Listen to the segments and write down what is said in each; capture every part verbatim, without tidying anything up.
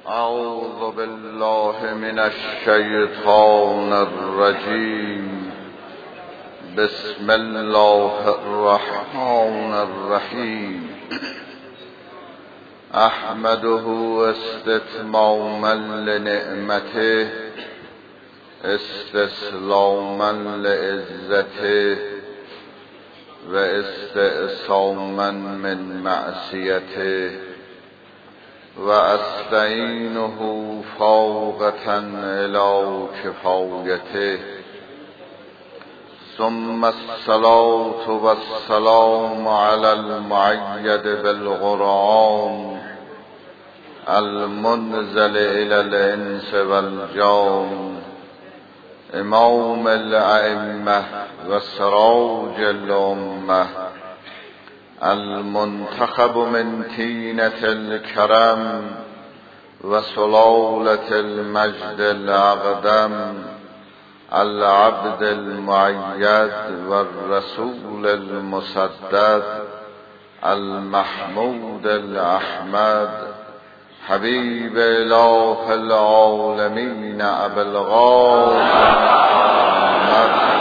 أعوذ بالله من الشيطان الرجيم. بسم الله الرحمن الرحيم. أحمده استتماما لنعمته استسلاما لعزته واستعصاما من معصيته واستعينه فوقة إلى كفايته. ثم الصلاة والسلام على المؤيد بالقرآن المنزل إلى الإنس والجان إمام الأئمة وسراج الأمة المنتخب من طينة الكرم وسلالة المجد الأقدم العبد المؤيد والرسول المسدد المحمود الأحمد حبيب إله العالمين أبي القاسم محمد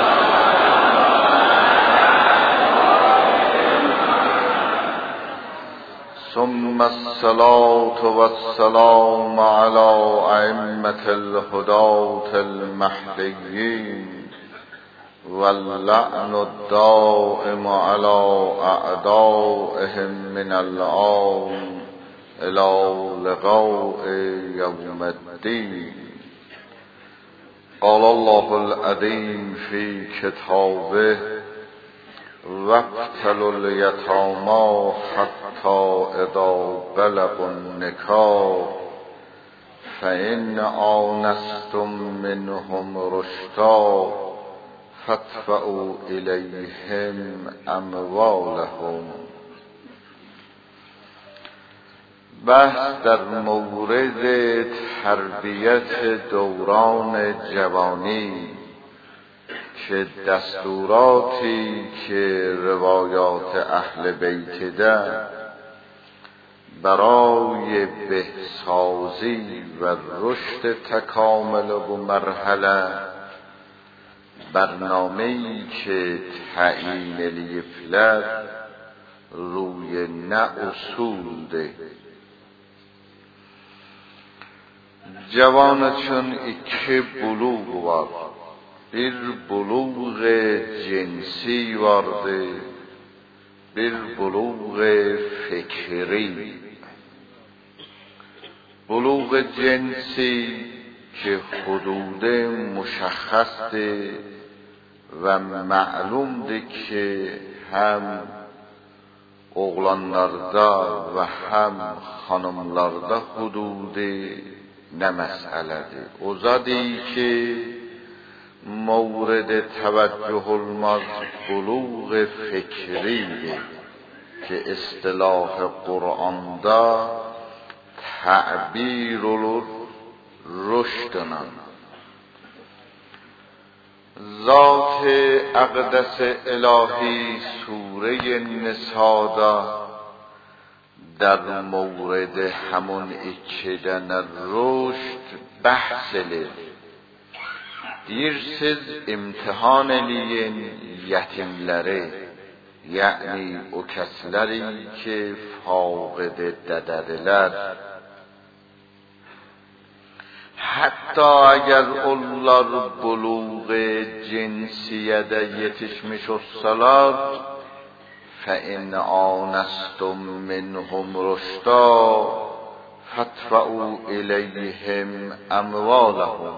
ثم الصلاة والسلام على أئمة الهداة المهديين واللعن الدائم على أعدائهم من الآن إلى لقاء يوم الدين. قال الله العظيم في كتابه: وابتلوا اليتامى حتى إذا بلغوا النكاح فإن آنستم منهم رشدا فادفعوا إليهم أموالهم. بحث در مورد تربیت دوران جوانی که دستوراتی که روایات اهل بیت ده برای بهسازی و رشد تکامل و مرحله برنامه‌ای که تعیین لیفلت روی نه اصول ده. Cavan için iki buluğ var. Bir buluğ cinsi vardı, bir buluğ fikri. Buluğ cinsi ki hudude müşahhasdır ve ma'lumdur ki hem oğlanlarda ve hem hanımlarda hududu نه مسئله‌ای. او زادی که مورد توجه المرد بلوغ فکریه که اصطلاح قرآن دا تعبیر رشدنن. ذات اقدس الهی سوره نساء دا در مورد همون اچیدن رشد بحث لید. Deyirsiz imtihan eləyin yetimləri, yəni o kəsləri ki faqid dədədilər. Hatta əgər onlar buluğ cinsiyyədə yetişmiş olsalar فإن آنستم منهم رشدا فادفعوا إليهم أموالهم.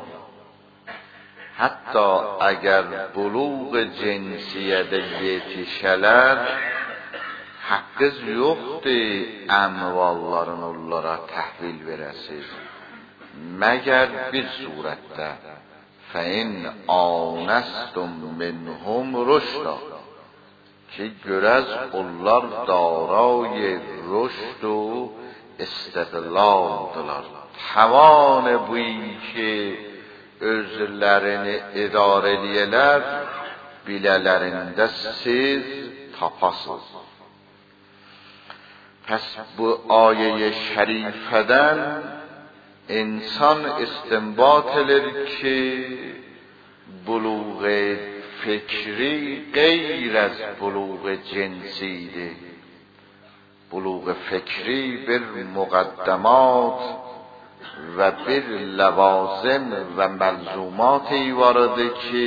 حتی اگر بلوغ جنسیت yetişələr haqqınız yoxdur əmvallarını onlara təhvil verəsiz məgər bir surətdə فإن آنستم منهم رشدا که görəz onlar دارای رشد و استقلالdılar. توان بویی که özlərini idarə eləyələr bilələrində siz tapasız. پس bu ayeye şerifeden insan استنباط eder ki buluğ fikri غیر از buluğ cinsidir. buluğ fikri bir مقدمات و bir لوازم و ملزوماتی وارده که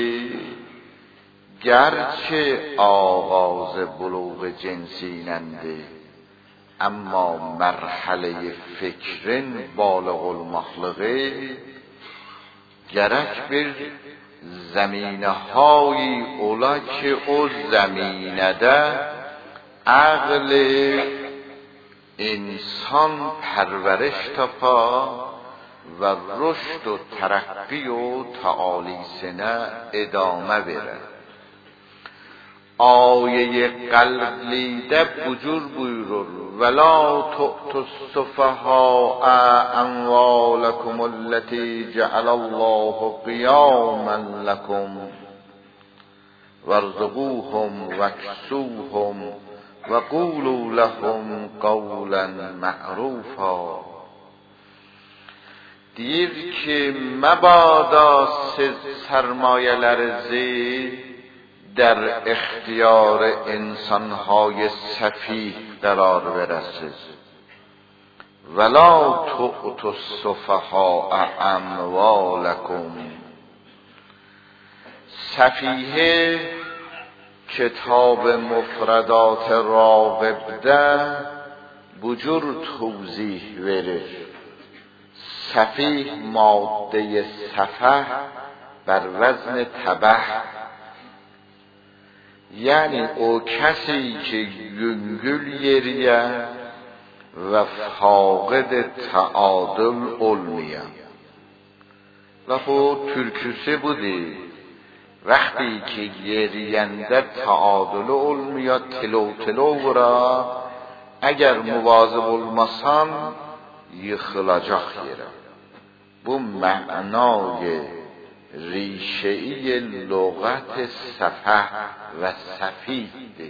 گرچه آغاز بلوغ جنسیننده اما مرحله فکرین بالغ المخلقه گرک bir زمینه های اولا که او زمینه ده عقل انسان پرورش تپا و رشد و ترقی و تعالی سنه ادامه بره. آیه قلبلیده بجور بuyurur ولا تؤتوا السفهاء اموالكم التي جعل الله قياما لكم وارزقوهم واكسوهم وقولوا لهم قولا معروفا. دیر که مبادا siz سرمایه‌لرزی در اختیار انسانهای سفیه قرار برسید. ولا تؤتوا السفهاء اموالکم. سفیه کتاب مفردات راغب ده بجور توضیح verir. سفیه ماده سفه بر وزن تبه، یعنی او کسی که گنگل یریه و فاقد تعادل علمیه. و خود ترکیسی بودی وقتی که yeriyende تعادل olmuyor تلو تلو را اگر مواظب olmasan yıkılacak yere. Bu معنای ریشه‌ای لغت سفه و سفیه.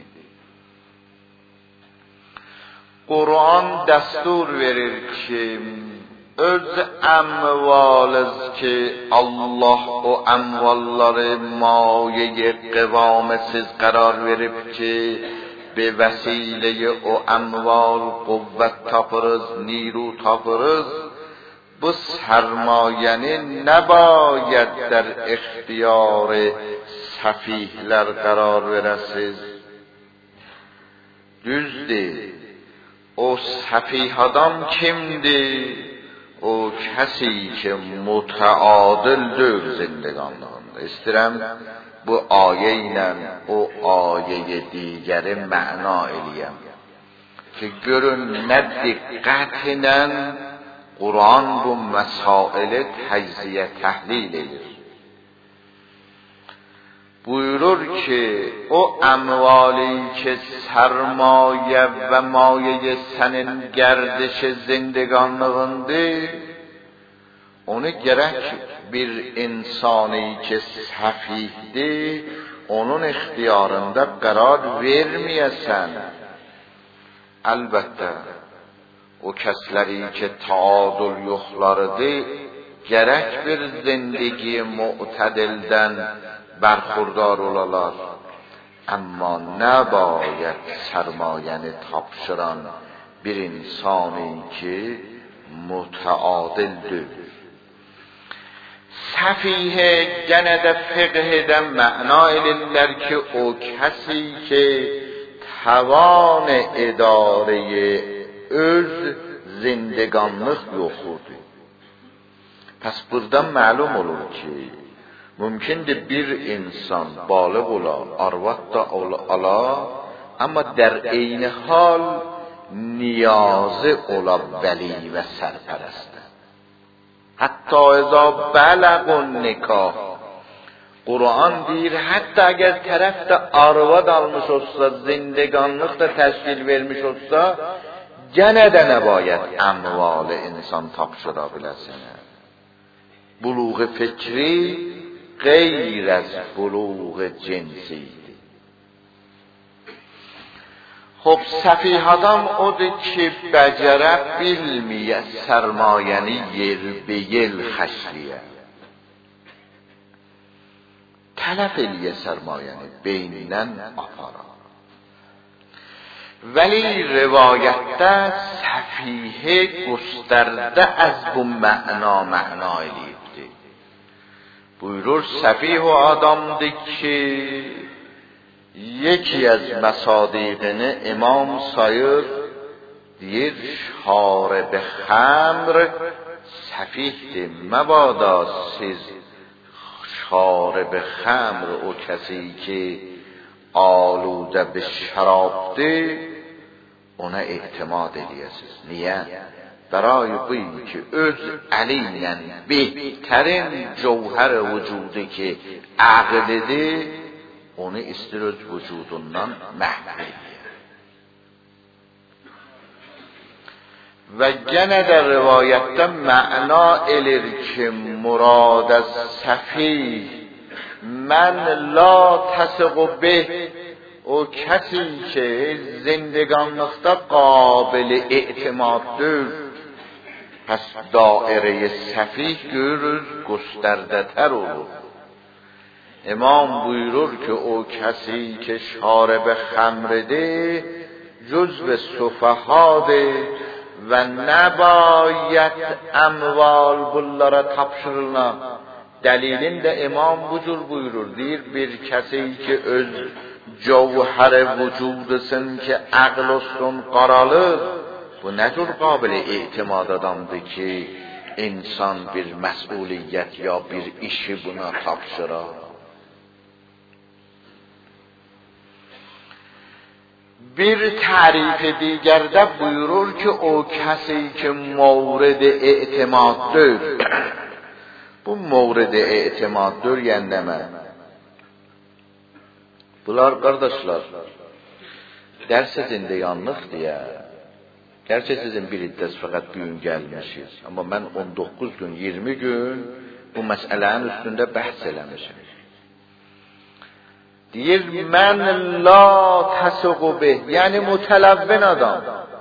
قرآن دستور verir ki öz اموالز که الله o اموالları مایه قوام siz قرار verip ki به وسیله o اموال قوت tapırız, نیرو tapırız. Bu sermayeni نباید در اختیار سفیهler قرار verəsiz. Düzdür. O sefih adam kimdir? O kسی که متعادل deyil زندگانlığında. İstirəm bu ayə ilə o ayəyə digəri məna eləyəm ki görün nə diqqətlə Kur'an bu mesaili tecziye tahlil edir. Buyurur ki o emvali ki sermaye ve maye senin gerdiş zindeganlığındır, onu gerek bir insani ki sefihdir, onun ihtiyarında karar vermeyesen. Elbette o kəsləri ki taadül yoxlarıdır, gərək bir zindigi mu'tədildən bərxurdar olalar. Amma nəbayət sərmayəni tapşıran bir insani ki mütəadildir. Səfihə gənə də fiqhədən məna edirlər ki o kəsi ki tavan idarəyə öz زندگانlıq yoxdur. Pəs buradan məlum olur ki, mümkündür bir insan balıq ola, arvad da ola, amma در eyni hal niyazı ola vəli və sərpərəstə. Hətta əza bələqun nikah. Kur'an deyir, hətta əgər tərəf də arvad almış olsa, زندگانlıq da təşkil vermiş olsa, gene de نباید اموال انسان tapşıra biləsinə. Buluğ fikri غیر از buluğ cinsidir. خب سفیه adam odur ki bəcerə bilməyə sərmayəni yer be yel xəşliyə. Tələf eləyə sərmayəni beynindən apara. Vəli rivayətdə səfihə göstərdə az bu məna məna eləyibdir. Buyurur səfih adamdır ki یکی از مصادیقنه امام sayır deyir şarib xamr səfihdir. Məbada siz şarib xamr o kسی که آلوده به şarabdır ona اعتماد edəsiniz. Niyə? برای بویی که öz əli ilə بهترین جوهر vücudu ki عقلdir onu istir öz vücudundan məhv edir. Və yenə də rivayətdə məna elir ki murad az səfih mən la təsiqu bih o kəsi ki zindگانlıqda qabil اعتمادdır. Pəs dairəyə səfih görür göstərdətər olur. امام buyurur ki o کسی که شارب خمرده جزو سفهاده و نباید اموال bunlara tapşırılına. Delilinde imam bu cür buyurur. Deyir bir kesi ki öz cevher vücudusun ki aql olsun qaralır. Bu ne cür qabil e'timad adamdır ki insan bir məsuliyyət ya bir işi buna tapşırar. Bir تعریف دیگرده buyurur ki o کسی که مورد اعتمادdır. Bu مورد اعتمادdır yəni demə. Bunlar qardaşlar dərs edində yanlıq deyə. Gerçi sizin bir iddias fəqət bu gün gəlmişsiniz. Amma mən on doqquz gün, iyirmi gün bu məsələnin üstündə bəhs eləmişim. Deyir mən la təsuqu bih, yəni mütələvvin adam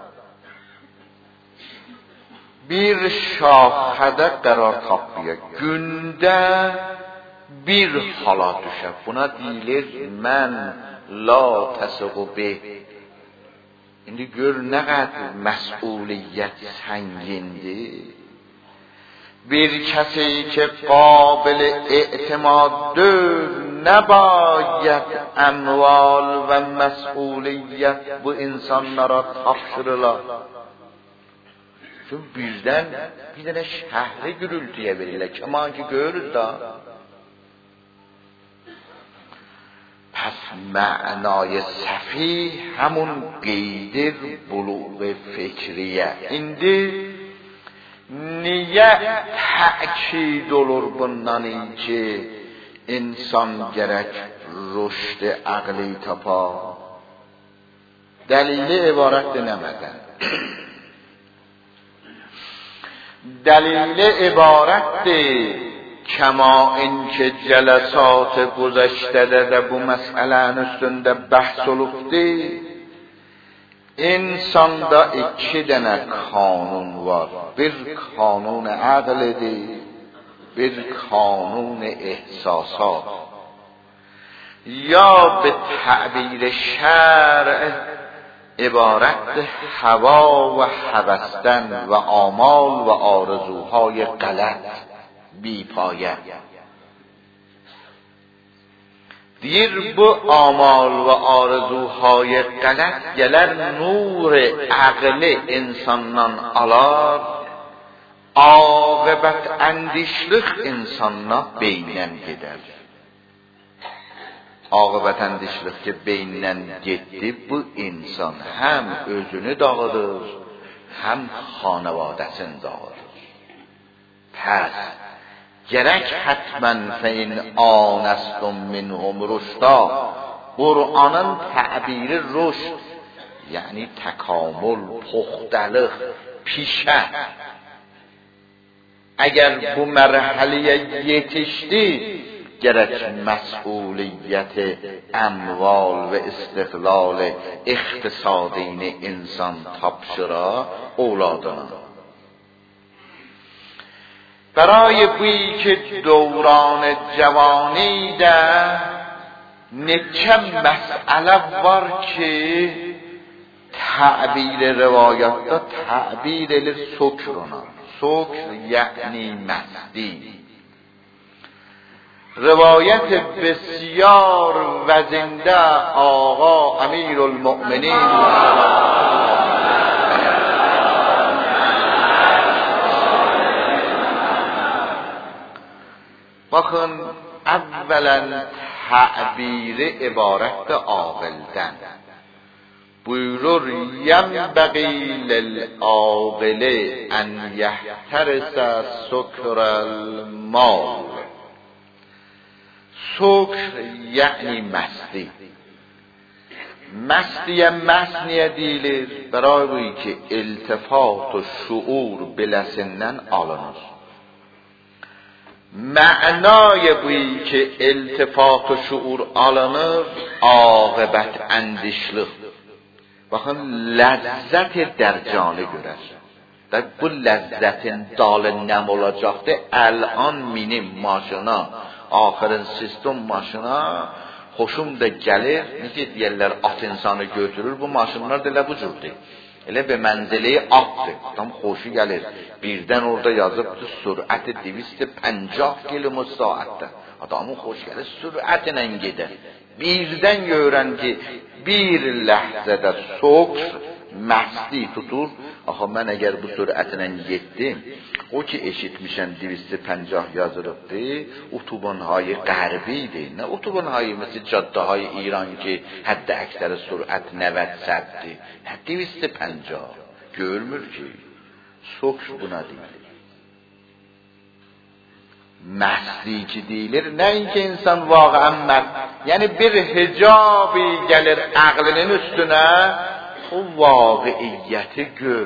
bir şaxədə qərar tapmaya, gündə bir hala düşə. Buna deyilir mən la təsuqu bih. İndi gör nə qədər məsuliyyət səngindir. Bir kəsi ki qabil e'timaddır, نباید اموال و مسئولیت bu insanlara tapşırılar. Çünkü birden bir tane şəhri gürültüye verirler. Keman ki görürüz da. Pes mənayı səfih həmun qeydir buluğ fikriye. İndi niye təkid olur bundan ki insan gerek rüşd aqli tapa? Delili ibaret dinlemeden. Delili ibaretdir kema inke cəlesat güzəştədə də bu məsələnin üstündə bəhs olubdur. İnsanda iki dənə kanun var. Bir kanun aqlidir, bir kanun احساسات. یا به تعبیر شرع عبارت هوا و هوستن و آمال و آرزوهای غلط بی پایه. دیر bu آمال و آرزوهای غلط gələr نور عقلی insandan alar. Aqibət əndişlik insanla beynən gedər. Aqibət əndişlik ki beynən getdi, bu insan həm özünü dağıdır, həm xanavadəsini dağıdır. Pəs, gərək hətmən fein anəstum minhum rüşda. Qur'anın təbiri rüşd, yəni təkamül, puxtəlıq, pişə. اگر bu mərhələyə yetişdi, گرچ مسئولیت اموال و استقلال اقتصادین انسان تبشرا اولادنا. برای بویی که دوران جوانی ده نکم مسئله وار که تعبیر روایات دا تعبیر لسکرنا، سکر یعنی مستی. روایت بسیار وزنده آقا امیر المؤمنین bakın evvelen تعبیر عبارت عاقل‌دن buyurur yenbغی للعاقل ان یحترس سکر المال. سکر یعنی مستی. مستی مسنیه دیlir برای که التفات و شعور بلسنن alınır. معنای بویی که التفات و شعور alınır عاقبت اندیشlik. Bakın lezzet در canı görer. در bu lezzetin dalı nem olacaktı. الان minim maşına, ahirin sistem maşına hoşum da gelir. Necə deyirlər, at insanı götürür. Bu maşınlar da elə bu cürdür. Elə bir mənziliyi atdır. Tam xoşu gəlir. Birdən orada yazıbdır, sürəti دویست و پنجاه kilometr saatdə. Adamın xoş gəlir, sürətlə gedir. Birdən görən ki, bir ləhzədə soğuk məsti tutur. Axı mən əgər bu sürətlə getdim, o ki eşitmişəm دویست و پنجاه yazılıbdır, otobanهای غربی idi. Nə otobanهای مثل caddəهای İran ki, hətta əksəri sürət نود sətdir. Nə دویست و پنجاه görmür ki, soğuk buna deyil. Məsti ki deyilir, nəinki insan vaqəən məst, yəni bir hicabi gəlir əqlinin üstünə, o vaqiiyyəti gör.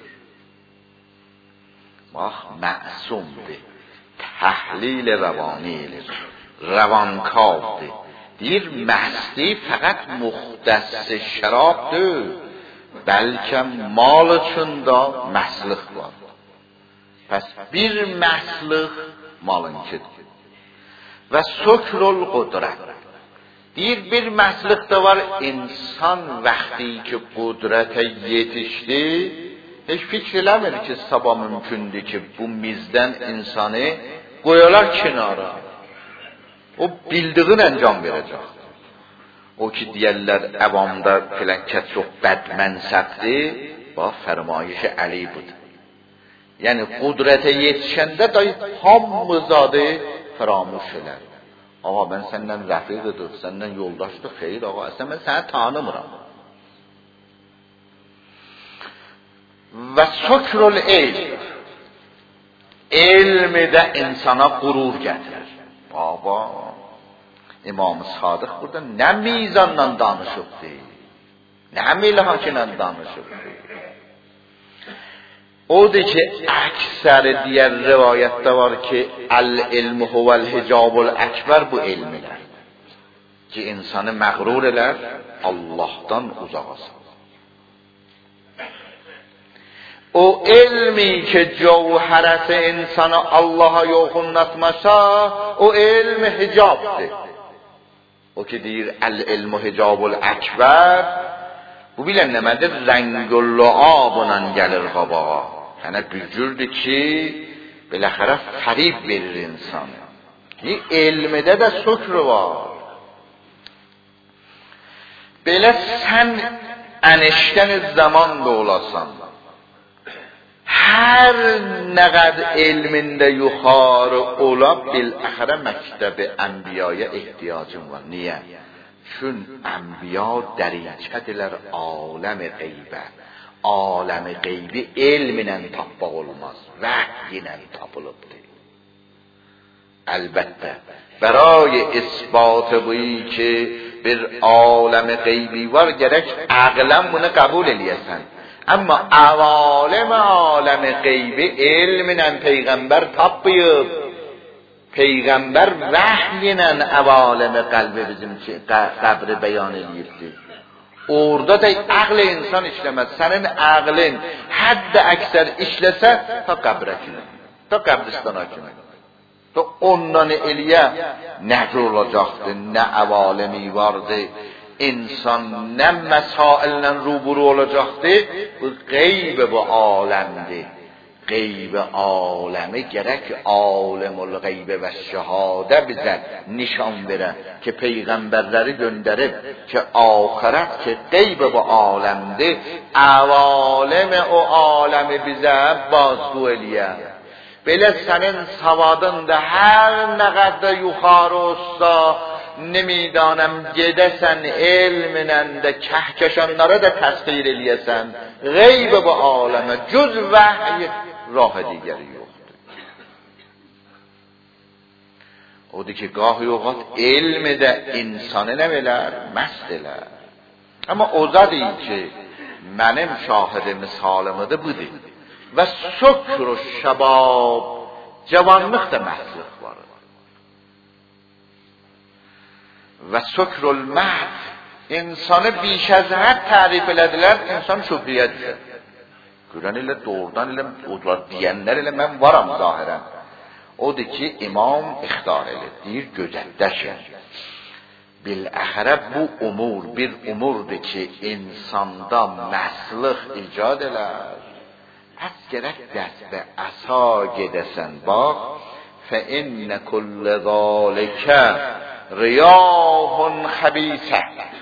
Bax, məsumdur, təhlil rəvani elir, rəvankavdır. Deyir, məsti fəqət muxtəs şərabdır, bəlkə mal üçün də məsliq var. Pəs bir məsliq malınkidir. Və sökrul qudrət. Deyir, bir məsliq də var, insan vaxtı ki qudrətə yetişdi, heç fikr eləmir ki, sabah mümkündür ki, bu mizdən insanı qoyarlar kənara. O bildiğin əncam verəcək. O ki, deyərlər, əvamda filənkə çox bəd mənsəbdir, bax, fərmayişi Əli budur. Yəni, qudrətə yetişəndə da hamızadı fəramuş elər. Ağa, mən səndən rəfiqidir, səndən yoldaşdır, xeyr ağa, əslən mən səni tanımıram. Və sökrül elm, elmi də insana qurur gətirir. Baba, İmam-ı Sadıq burada nə mizanla danışıbdır, nə milhakla danışıbdır. Odur ki, əksəri digər rivayətdə var ki, el-ilmu huvəl-hicabul əkbər bu elmilər. Ki, insanı məğrur elər, Allah'tan uzağa salır. O elmi ki, cevherəsi insanı Allah'a yoxunlatmasa, o elmi hicabdır. O ki, deyir, el-ilmu hicabul əkbər, bu bilən nəmədir? Rəngulluğa buna gəlir qabağa. Yəni, bücürdür ki, biləxərə fərib verir insanı. Elmidə də sökrü var. Belə sən ənişdən zaman da olasan, hər nə qədər elmində yuxarı ola, biləxərə məktəbi ənbiyaya ehtiyacın var. Niyə? Çün ənbiya dəricədirlər aləmi qeybə. Aləmi qeybi elminlə tapmaq olmaz, vəhyinlə tapılıbdır. Əlbəttə, bəray isbatı buyi ki, bir aləmi qeybi var, gərək əqlən bunu qəbul eləyəsən. Amma əvaləm aləmi qeybi elminlə Peyğəmbər tapmayıb. Peygamber vahiylə əvalimi qəlbi bizim qəbri beyan edibdir. Orada da aql insan işləməz. Sənin aqlin hədd əksər işləsə ta qəbrə kimi, ta qəbristana kimi. Ta ondan eliyə nəql olacaqdır, nə əvalimi vardır. İnsan nə məsaillə ruburu olacaqdır. Bu qeyb bu aləmdir. Qeyb aləmi gərək alimul qeyb və şəhadə bizə nişan verə ki, peyğəmbərləri göndərib ki, axirət ki, qeyb bu aləmdir, əvalim o aləmi bizə bazgu eləyə. Belə sənin savadın da hər nə qədər yuxarı olsa, nemidanəm gedəsən elminən də kəhkəşanlara da təsxir eləyəsən, qeyb bu aləmə cüz vəhy rاه دیگری yoxdur. Odur ki, gahı yoxat elm də insanı nə velər? Məst elər. Amma o zadı ki, mənim şahidi misalımıdır budur. Və sükr şəbab, cavanlıq da məhslik var. Və sükrül məhd, insanı biş az həd tərif elədilər, insan şübhəyə düşər. Görən ilə doğrudan ilə odular deyənlər ilə mən varam zahirən. Odur ki, imam ixtar edir, deyir gözətdəşin. Biləxərə bu umur bir umurdur ki, insanda məslıq icad elər. Pəs gərək dəstə əsa gedəsən, bax, fə innə kullə zalikə riyahun xəbisə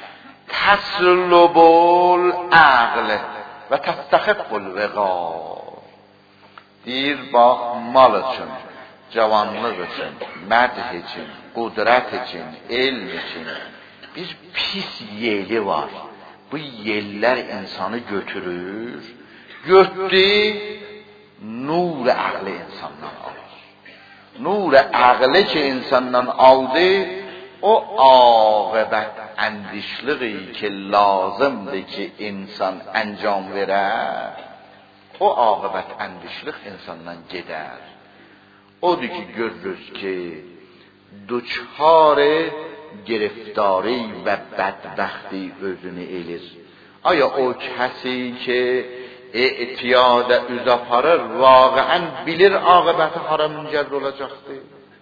təslubul əqlə və təstəxibul vəqa. Deyir, bax, mal üçün, cavanlıq üçün, mədh üçün, qudrət üçün, elm üçün bir pis yeli var. Bu yellər insanı götürür, götdü, nur əqli insandan alır. Nur əqli ki insandan aldı, o aqibət əndişliği ki lazımdır ki insan əncam verər, o aqibət əndişliq insandan gedər. Odur ki görürüz ki duçare giriftari və bədbəxti özünü elir. Aya o kəsi ki etiyada üz aparır, vaqəən bilir aqibəti hara müncər olacaqdır.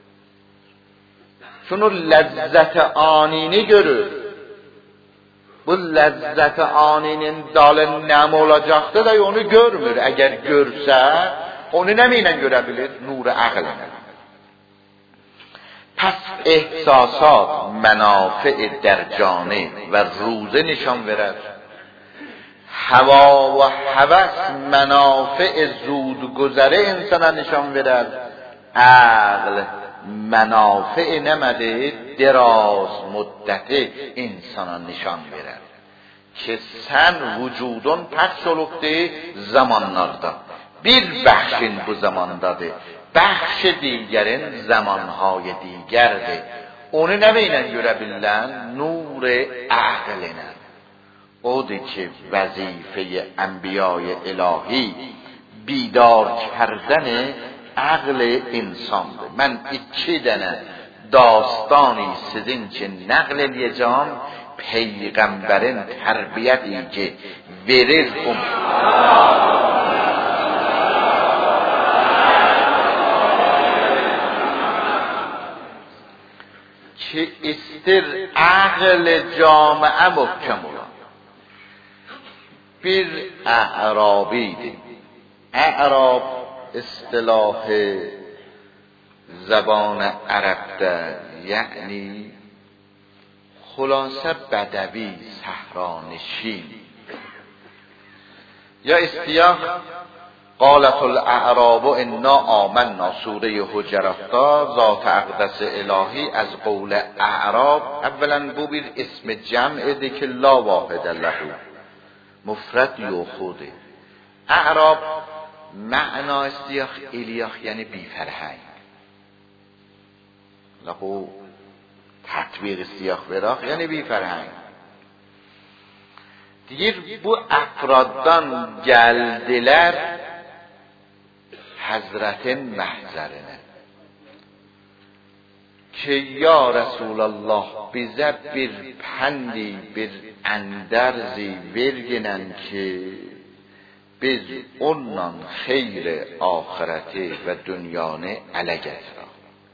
Şunu ləzzət-i anini görür. Bu ləzzət-i aninin dalı nəm olacaqdır da onu görmür. Əgər görsə, onu nəmiylə görə bilir? Nur-i əqlini. Pəs ehsasat mənafi dərcani və ruze nişan verər. Hava və həvəs mənafi zud gözəri insana nişan verər. Əql mənafə nəmədi? Deraz müddəti insana nişan verər. Ki sən vücudun pəks olubdi zamanlarda. Bir bəxşin bu zamandadır. Bəxş digərin zamanهای digərdir. Onu nə ilə görə bilən? Nur-i əqlinə. Odur ki vəzifə-i ənbiya-i ilahi bidar kərdəni əql insandır. Mən iki dənə dastani sizin için nəql edəcəm, peyğəmbərin tərbiyyəti ki verir um. ki istir əql camiə möhkəm olan. Bir ə'rabiydi. Ə'rab اصطلاح زبان عربده یعنی خلاصه بدوی صحرانشین یا اصطلاح قالت الاعراب انا آمنا سوره حجرات ذات اقدس الهی از قول اعراب اولا بو bir اسم جمع ده که لا واحد له مفرد یا خوده اعراب معنا استیاخ الیاخ یعنی بی فرهنگ لقو تطبیق استیاخ براخ یعنی bی فرهنگ. Deyir bu افرادdan gəldilər Həzrətin məhzərinə. ki ya Resulallah bize bir pendi, bir enderzi verginen ki biz onunla xeyr ahireti ve dünyanı ele getirək.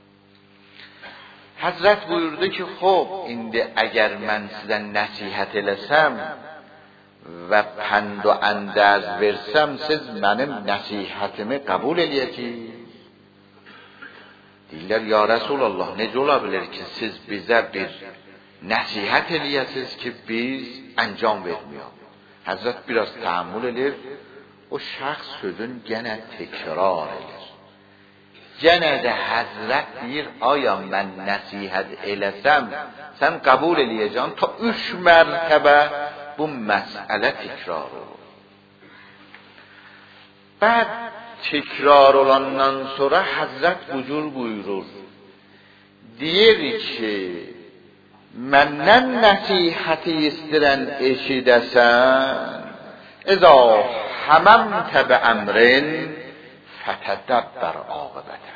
Həzrət buyurdu ki, xob, indi əgər mən sizə nəsihət eləsəm və pənd və əndəz versəm, siz mənim nəsihətimi qəbul eləyəcəksiniz. Deyirlər, ya Resulallah, necə ola bilər ki, siz bizə bir nəsihət eləyəsiniz ki, biz əncam vermiyor. Həzrət biraz təəmmül edir, o şəxs sözün genə təkrar edir. Genə də Həzrət deyir, aya mən nəsihət eləsəm, sən qəbul eləyəcəksən, ta üç mərtəbə bu məsələ təkrar olur. Bəd təkrar olandan sonra Həzrət bu cür buyurur. Deyir ki, məndən nəsihəti istirən eşidəsən, əzə həməmtə bə əmrin fətədəbbər aqibətə.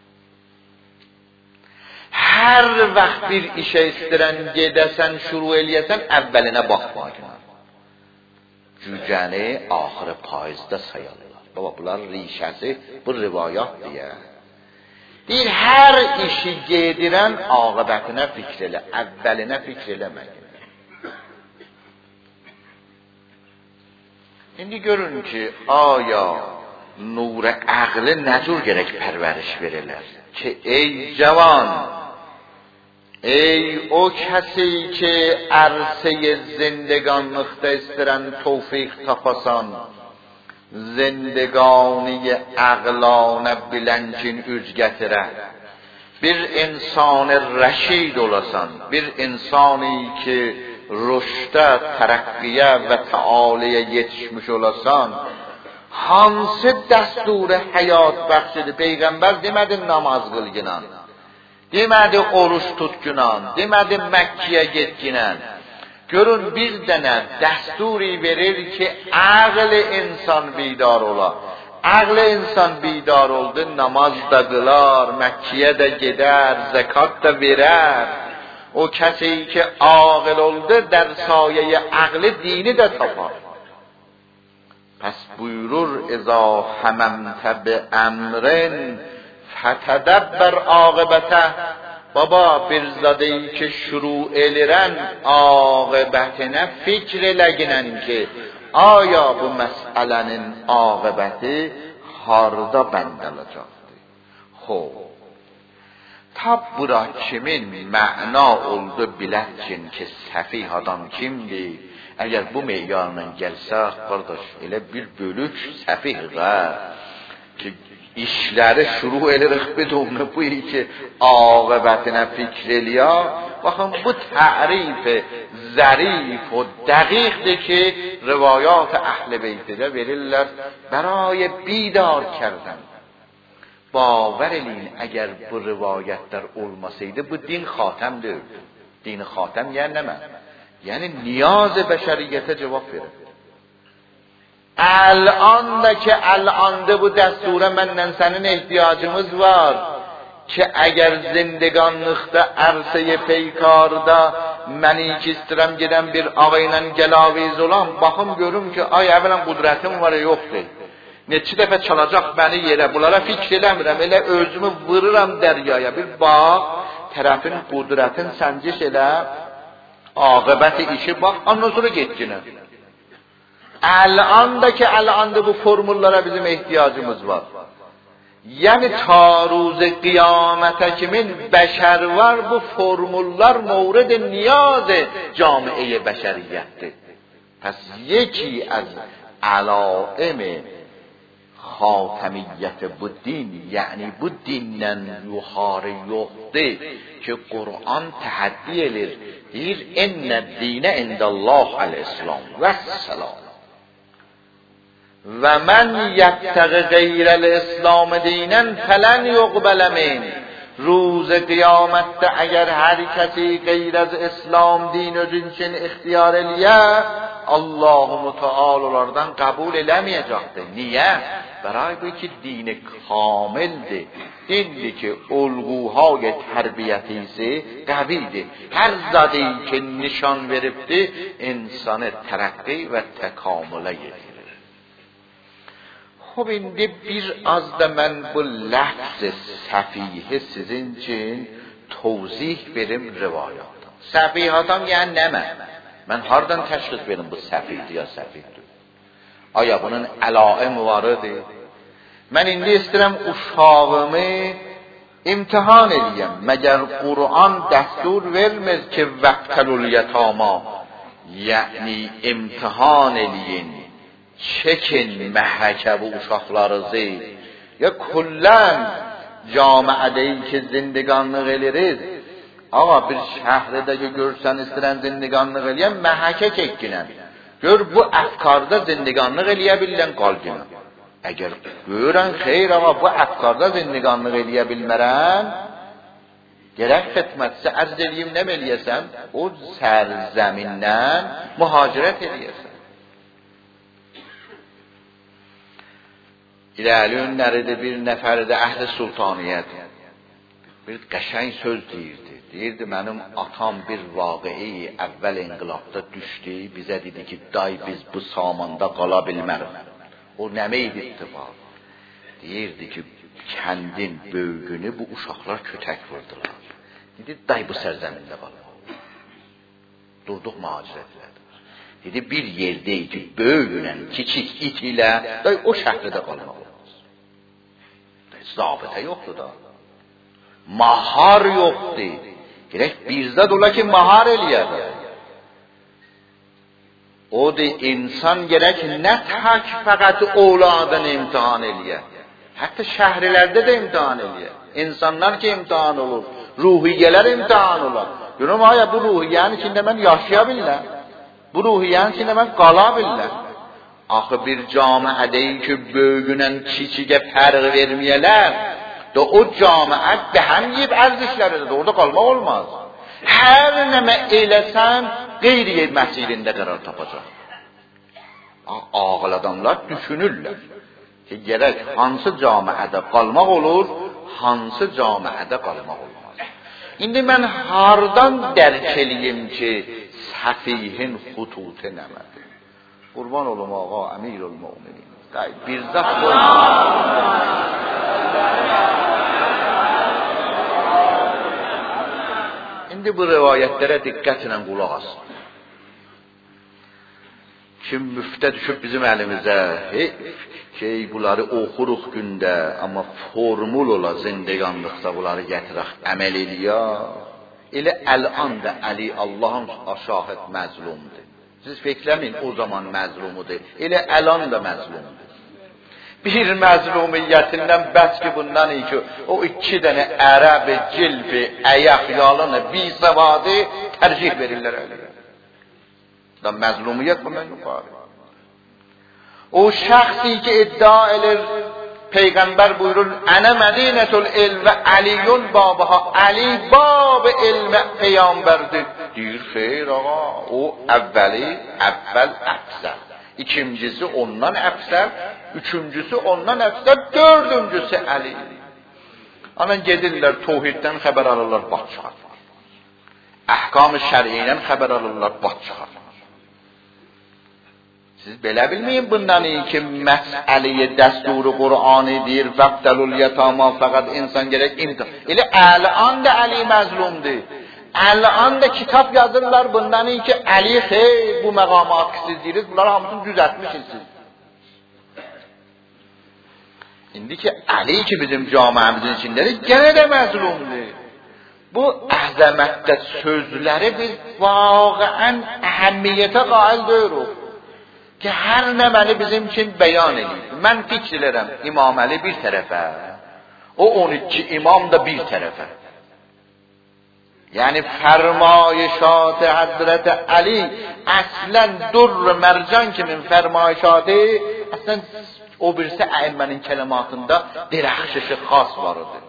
Hər vaxt bir işə istirən gedəsən, şuru eləyəsən, əvvəlinə baxma. Cücəni axırı payızda sayılırlar. Baba, bunlar rişəsi bu rivayat deyə. Deyir, hər işi gedirən aqibətinə fikr elə, əvvəlinə fikr eləməyin. İndi görün ki, aya nur-i əqli nə cür gərək pərvəriş verilir ki, ey cavan, ey o kəsi ki ərsə-i zindəganlıqda istirən tövfiq tapasan, zindəgani əqlanə biləncin üz gətirə, bir insan rəşid olasan, bir insani ki rüşdə, tərəqqiyə və təaliyə yetişmiş olasan, hansı dəsturi həyat bəxşidir? Peyğəmbər demədi namaz qılgınan, demədi oruç tutgunan, demədi Məkkiyə getginen. Görün bir dənə dəsturi verir ki, ağlı insan bidar ola. Ağlı insan bidar oldu, namaz da qılar, Məkkiyə də gedər, zəkat da verər. O kəsi ki ağıl oldu, der sayə ağlı dini də tapar. Pəs buyurur, əzə həməmtə bi əmrin fətədəbbər aqibətə. Baba, bir zadəyi ki şuru elirən aqibətinə fikr eləginən ki, aya bu məsələnin aqibəti harda bəndələcəkdir. Xob, tab bura kimin məna oldu biləkkin ki, səfih adam kimdir? Əgər bu meyarla gəlsək, qardaş, elə bir bölük səfihə ki, işləri şuru edirik bedonu bu ki, aqibətinə fikr eləyə. Baxın, bu tərif zərif و dəqiqdir ki, rivayat əhl-i beytidə verirlər, برای بیدار کردن. باور eləyin, əgər bu rivayətlər olmasaydı, bu din xatamdır. Din xatam yəni nə mən? Yəni niyaz bəşəriyyətə cavab verir. الان da ki الانده bu dəstura məndən sənin ehtiyacımız var ki əgər zindəganlıqda ərsə-i peykarda məni ki istirəm gedən bir ağa ilə gəlaviz olan, baxım görüm ki ay əvvələn qudrətim var ya yoxdur. Neçə dəfə çalacaq məni yerə, bunlara fikr eləmirəm, elə özümü vırıram dəryaya. Bir bax, tərəfin qudrətin sənciş elə, aqibəti işi bax, ondan sonra getginə. الان da ki الان da bu formullara bizim ihtiyacımız var. Yani ta روز قیامت kimin beşer var, bu formullar mورد نیاز جامعه بشریتtir. پس یکی از علائم خاتمیت bu din, yani bu dindən yuxarı yoxdur ki Qur'an təhəddi edir. Deyir, ennə dinə indəllah əl-İslam və səlam. Və mən yəttəqi qeyrəl-İslam dinən fələn yuqbələ min. Ruz qiyamətdə əgər hər kəsi qeyr az İslam din özün üçün ixtiyar eləyə, Allah-u Müteal onlardan qəbul eləməyəcəkdir. Niyə? برای که دین کامل ده، دینی که الگوهای تربیتیسه قویده، هر زدهی که نشان برفته انسان ترقی و تکامله گیره. خب اینده bir az da mən bu lafz səfihə sizin üçün tövzih verim rivayatdan. Səfihatan yəni nə mən? Mən hardan təşxis verim bu səfihdir ya səfihdir? Aya bunun əlaimi varıdır? Mən indi istəyirəm uşağımı imtihan edeyim. Məgər Qur'an dəstur vermir ki vəqtəlul yətama, yəni imtihan eləyin, çekin məhəkə bu uşaqlarınızı. Ya kullən camiədə ki zindiqanlıq eliriz. Ağa bir şəhərdə görsən istəyirən zindiqanlıq eləyən məhəkə çəkinən. Gör bu əfkarda zindiqanlıq eləyə bilən qalqına. Əgər görən xeyr ağa bu əfkarda zindiqanlıq eləyə bilmərən, gerək xidmətsə ərz eləyim nə eləyəsən? O sərzəmindən mühacirət eləyəsən. İləliyon nəridə bir nəfəridə əhl-i sultaniyyət bir qəşəng söz deyirdi. Deyirdi, mənim atam bir vaqi'i əvvəl inqilabda düşdü, bizə dedi ki, day biz bu samanda qala bilmərik. O nəməydi ittifaq? Deyirdi ki, kəndin böygünü bu uşaqlar kötək vurdular. Dedi, day bu sərzəmində qalmaq. Durduq mühacirət elədi. Dedi, bir yerdəyik ki, böygünə, kiçik it ilə, day o şəhridə qalmaq olmaz. Day zabitə yoxdur da. Mahar yoxdur. Gerek bizzat ola ki mahar eləyər. O da insan gerek ne tak fakat oğladını imtihan eləyər. Hatta şehirlerde de imtihan eləyər. İnsanlar ki imtihan olur. Ruhiyeler imtihan olur. Görüm aya bu ruhiyenin içinde ben yaşayabiləm. Bu ruhiyenin içinde ben qalabiləm. Axı bir camiədə ki böygünən kiçiyə fərq verməyələr. Da o camiət be həm yiyib ərzişləridir. Orada qalmaq olmaz. Hər nəmə eləsən qeyri məsirində qərar tapacaq. Ağıl adamlar düşünürlər ki, gerək hansı camiədə qalmaq olur, hansı camiədə qalmaq olmaz. İndi mən hardan dərk eləyim ki, səfihin xututu nəmədir? Qurban olum ağa, əmirul müminin. Bir zat İndi bu rivayətlərə diqqətlə qulaq asın. Kim müftə düşüb bizim əlimizə, hey, şey bunları oxuruq gündə, amma formul ola zindiqanlıqsa bunları gətirək, əməl eləyə. Elə əl-an da Əli Allahın şahid məzlumdur. Siz fikirləmin o zaman məzlumudur. Elə əl-an da məzlumdur. Bir məzlumiyyətindən bəs ki bundan iyi ki, o iki dənə ərəb, cilfi, əyaq, yalını, bisəvadı tərcih verirlər əliyə. Da məzlumiyyət bundan yukarı. O şəxsi ki iddia edir, Peyğəmbər buyurur, Ənə mədinətül ilm və Əliyun babıha, Əli babı ilmə Peyğəmbərdir. Deyir, xeyr ağa, o əvvəli, əvvəl əfsər. İkincisi ondan əfsər, üçüncüsü ondan əfsər, dördüncüsü Əli. Anan gedirlər, tohiddən xəbər alırlar, bax çıxarlar. Əhkam-ı şəriyyən xəbər alırlar, bax çıxarlar. Siz belə bilməyin bundan iyi ki, məsələyə dəsturu Qur'anı deyir, vəqtəlul yətama fəqət insan gerək imtihan. Elə əl-an da Əli məzlumdur. Əl-an da kitap yazırlar bundan iyi ki, Əli xeyr bu məqamat ki siz deyirsiniz, bunları hamısını düzəltmişsiniz siz. İndi ki, Əli ki bizim camiəmizin içindədir, gene de məzlumdur. Bu əzəmətdə sözləri biz vaqəən əhəmmiyyətə qail deyirik. Ki hər nə məni bizim üçün bəyan edir. Mən fikirlərəm, İmam Əli bir tərəfə, o on iki imam da bir tərəfə. Yəni fərmayişat-ı Həzrət Əli əslən dur mərcan kimin fərmayişatı, əslən o birisi əyimmənin kələmatında dirəxşişi xas varıdır.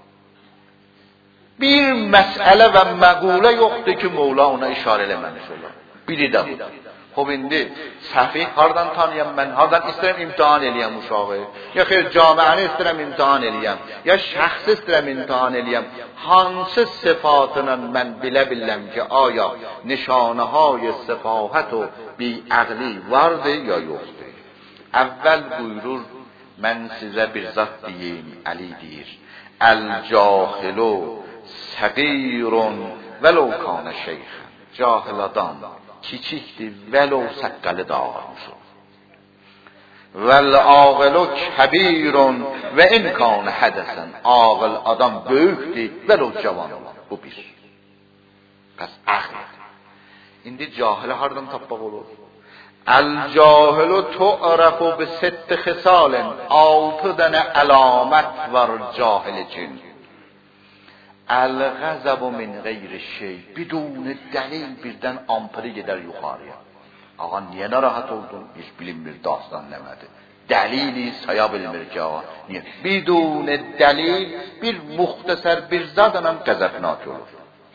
Bir məsələ və məqulə yoxdur ki, Mevla ona işarə eləməmiş olar. Biri də budur. خب indi səhvi hardan tanıyam mən? Hardan istəyirəm imtahan eləyəm uşağı? Ya xeyr camiəni istəyirəm imtahan eləyəm? Ya şəxsi istəyirəm imtahan eləyəm? Hansı sıfatla mən bilə biləm ki, aya nişanəهای səfahət و biəqli vardır ya yoxdur? Əvvəl buyurur, mən sizə bir zat deyim, Əli deyir. Əl-cahilu səqirun vəlau kana şeyxən. Cahil adam kiçikdir, vəlau səqqəli də ağarmış olur. Vəl-ağılu kəbirun və in kana hədəsən. Ağıl adam böyükdür, vəlau cavan olan. Bu bir. Pəs əqlidir. İndi cahili hardan tapmaq olur? Əl-cahilu tu'rafu bi sitt xisalin. Altı dənə əlamət var cahil üçün. Əl-qəzəbu min qeyri şey. Bidun dəlil birdən ampiri gedər yuxarıya. Ağa niyə narahat oldun? Hiç bilinmir dastan nəmədir. Dəlili saya bilmir ki ağa. Niyə? Bidun dəlil bir muxtəsər bir zadla qəzəbnak olur.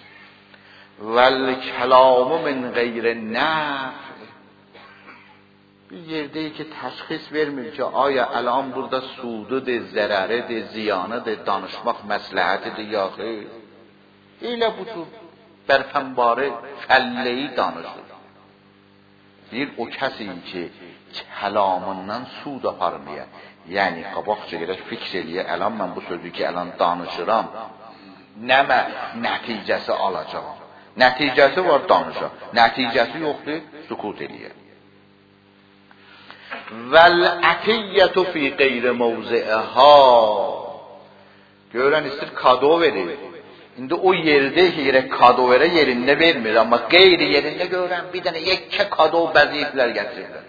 Vəl-kəlamu min qeyri nəf. Bir yerdəyik ki təşxis vermir ki aya əlan burada sududur, zərəridir, ziyanıdır, danışmaq məsləhətidir ya xeyr. Elə bu cür bərfənbarı fəlləyi danışır. Bir o kəsi ki kəlamından sud aparmaya, yəni qabaqca gedək fikr eləyə, əlan mən bu sözü ki əlan danışıram, nəmə nəticəsi alacağım. Nəticəsi var danışam, nəticəsi yoxdur, sükut eləyə. Vəl-ətiyyətu fi qeyri mevzi'ha. Görən istir kado verir. İndi o yerde ki yerə kado verə yerində vermir, amma qeyri yerində görən bir dənə yekkə kado bəziyiblər gətirirlər.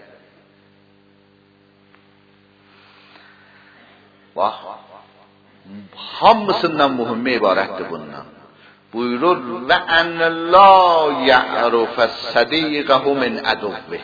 Bax, hamısından mühümmi ibarətdir bundan. Buyurur və ən la ya'rufəs sadiqəhu min əduvvih.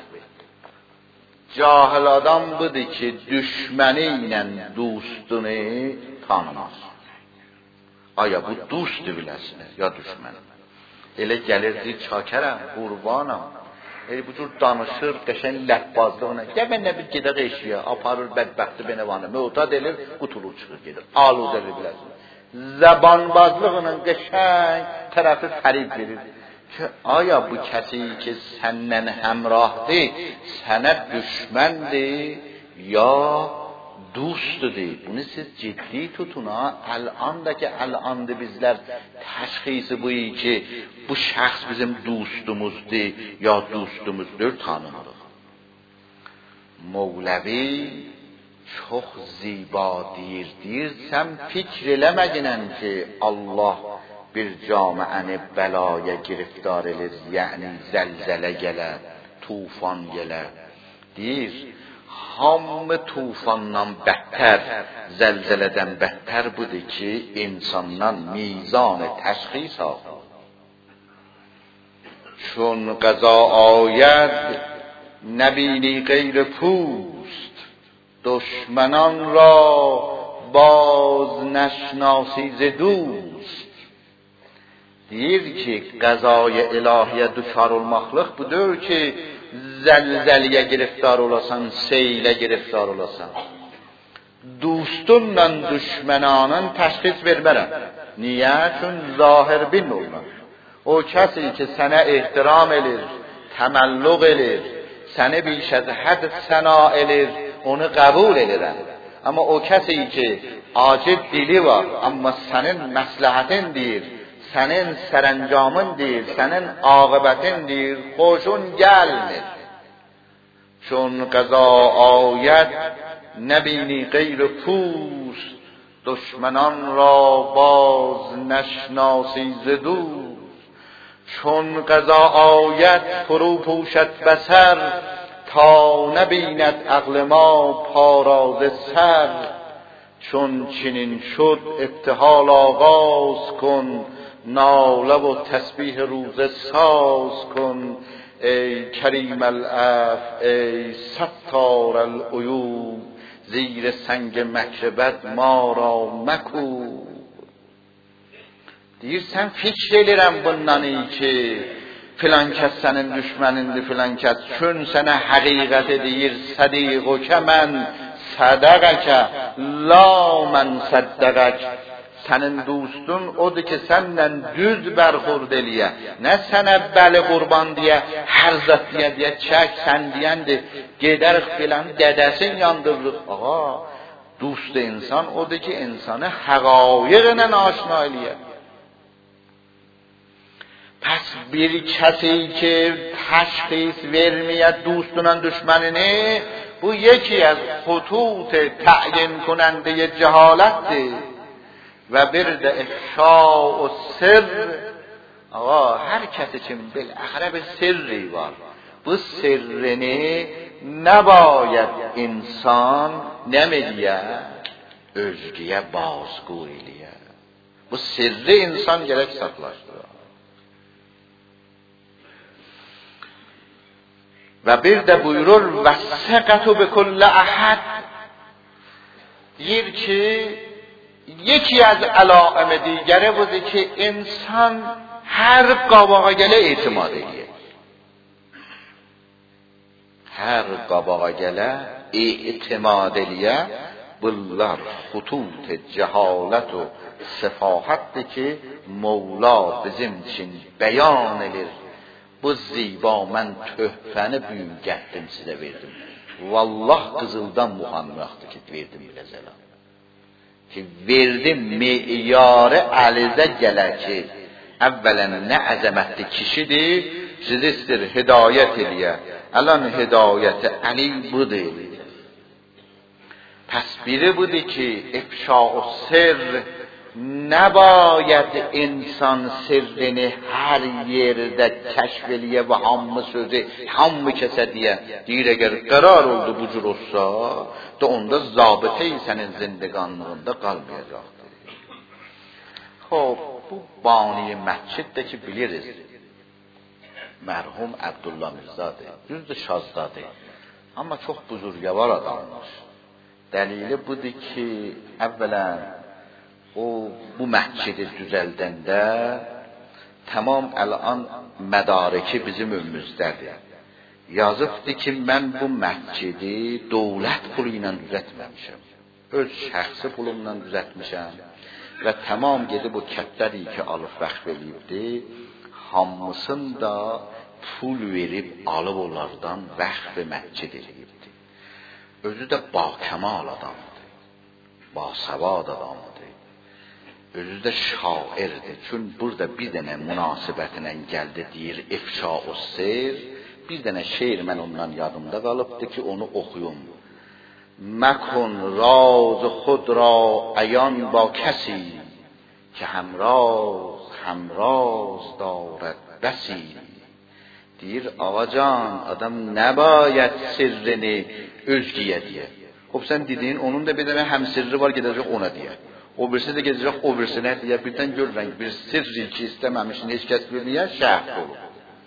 Cahil adam budur ki düşməni ilə dostunu tanımaz. Aya bu dostdur biləsiniz ya düşmən. Elə gəlirdi çakərəm, qurbanam. Elə bu cür danışır, qəşəng ləbbazlığına. Gəbən nə bir gedək eşiyə, aparır bədbəxti benevanı. Mötad elir, qutulur çıxır gedir. Aludəli biləsiniz. Zəbanbazlığına qəşəng tərəfi fərib verir. Ki, aya bu kəsi ki səndən həmrahdır, sənə düşməndir ya dostdur. Bunu siz ciddi tutun ha. Əl-andakı əl-andı bizlər təşxisi bu ki bu şəxs bizim dostumuzdur ya dostumuzdur tanımırıq. Mevlevi çox ziba deyir, deyir sən fikr eləməginən ki Allah bir camiəni bəlaya giriftar edir, yəni zəlzələ gələr, tufan gələr. Deyir, hamı tufandan bəhətər, zəlzələdən bəhətər budur ki, insandan mizan-ı təşxis alır. Çون qəza آید نبینی غیر پوست دشمنان را باز نشناسی ز دوست. Deyir ki, qəzaya ilahiyə düşar olmaqlıq budur ki, zəlzəliyə giriftar olasan, seylə giriftar olasan. Dostunla düşmənanın təşxis vermərəm. Niyə? Çün zahir bin olmaz. O kəsi ki, sənə ehtiram edir, təməlluq edir, səni bir şəzəhət səna edir, onu qəbul edirəm. Amma o kəsi ki, acib dili var, amma sənin məsləhətin deyir, sənin sərəncamın deyir, sənin aqibətin deyir, xoşun gəlmir. Çون qəza آید نبینی غیر پوست دشمنان را باز نشناسی ز دوست. چون قضا آید فرو پوشد بصر تا نبیند عقل ما پاراز سر. چون چنین شد ابتهال آغاز کن ناله و تسبیح روزه ساز کن. ای کریم العفو ای ستار العیوب زیر سنگ مکر بد ما را مکوب. Deyir sən fikr elirəm bundan ki filan kəs sənin düşmənindir, filan kəs. Çün sənə həqiqəti deyir, sədiqokə mən sədəqəkə, la mən səddəqək. Sənin dostun odur ki, səndən düz bərxurd eləyə. Nə sənə bəli qurban deyə, hər zət deyə, deyə, çək, sən deyəndir, gedərik filan, dədəsin yandırırıq. Ağa, dost insan odur ki, insanı həqaiqlə aşina eləyə. Pəs bir kəsi ki, təşxis verməyə dostunun düşmənini, bu yکی از خطوط تعیین کننده جهالتdir. Və bir də ifşa o sirr. Ağa, hər kəs üçün biləxirə bir sirri var. Bu sirrini nəbayəd insan nəməliyə? Özgüyə bazqu eləyə. Bu sirri insan gərək saxlaşdırır. Və bir də buyurur, vəssəqətü biküllə əhəd. Deyir ki, یکی از علائم دیگره بوده که انسان هر قاباقا گله اعتمادیه. هر قاباقا گله اعتمادیه. bunlar خطوط جهالت و سفاحتdir ki Mevla bizim için beyan edir. Bu ziba mən töhfəni büyük gətdim sizə verdim. Vallah qızıldan muhammaddır ki verdim biləzələ. Ki verdim meyarı əlinizə gələr ki, əvvələn nə əzəmətli kişidir, sizi istir hidayət eləyə. Ələn hidayəti əli budur. Pəs biri budur ki, ifşa-u sirr, nəbayəd insan sirrini hər yerdə kəşf eləyə və hamı sözü, hamı kəsə deyə. Deyir, əgər qərar oldu bu cür olsa, da onda zabitəyi sənin zindiqanlığında qalmayacaqdır. Xob, bu bani məsciddə ki, biliriz, mərhum Abdullah Mirzadır, düzdür şazdadır, amma çox buzurgəvar adammış. Dəlili budur ki, əvvələn, o bu məscidi düzəldəndə tamam əlan mədariki bizim önümüzdədir. Yazıbdır ki, mən bu məscidi dövlət pulu ilə düzəltməmişəm. Öz şəxsi pulumla düzəltmişəm və tamam gedib o kətləri ki, alıb vəqf eləyibdi, hamısını da pul verib alıb onlardan vəqf məscid eləyibdi. Özü də bakəmal adamdır, basavad adamdır. Özü də şairdir. Çün burada bir dənə münasibətinə gəldi deyir, ifşa-u sirr. Bir dənə şeir mən ondan yadımda qalıbdı ki, onu oxuyum. Məkun raz xud ra əyan ba kəsi ki həmraz, həmraz darəd bəsi. Deyir, ağacan, adam nəbayət sirrini özgüyə deyə. Xub, sən dediyin, onun da bir dənə həm sirri var, gedəcək ona deyə. O birisi də gedəcək o birisinə deyə. Birdən görürən bir sirri ki, istəməmişin heç kəs bilməyə şəhd olur.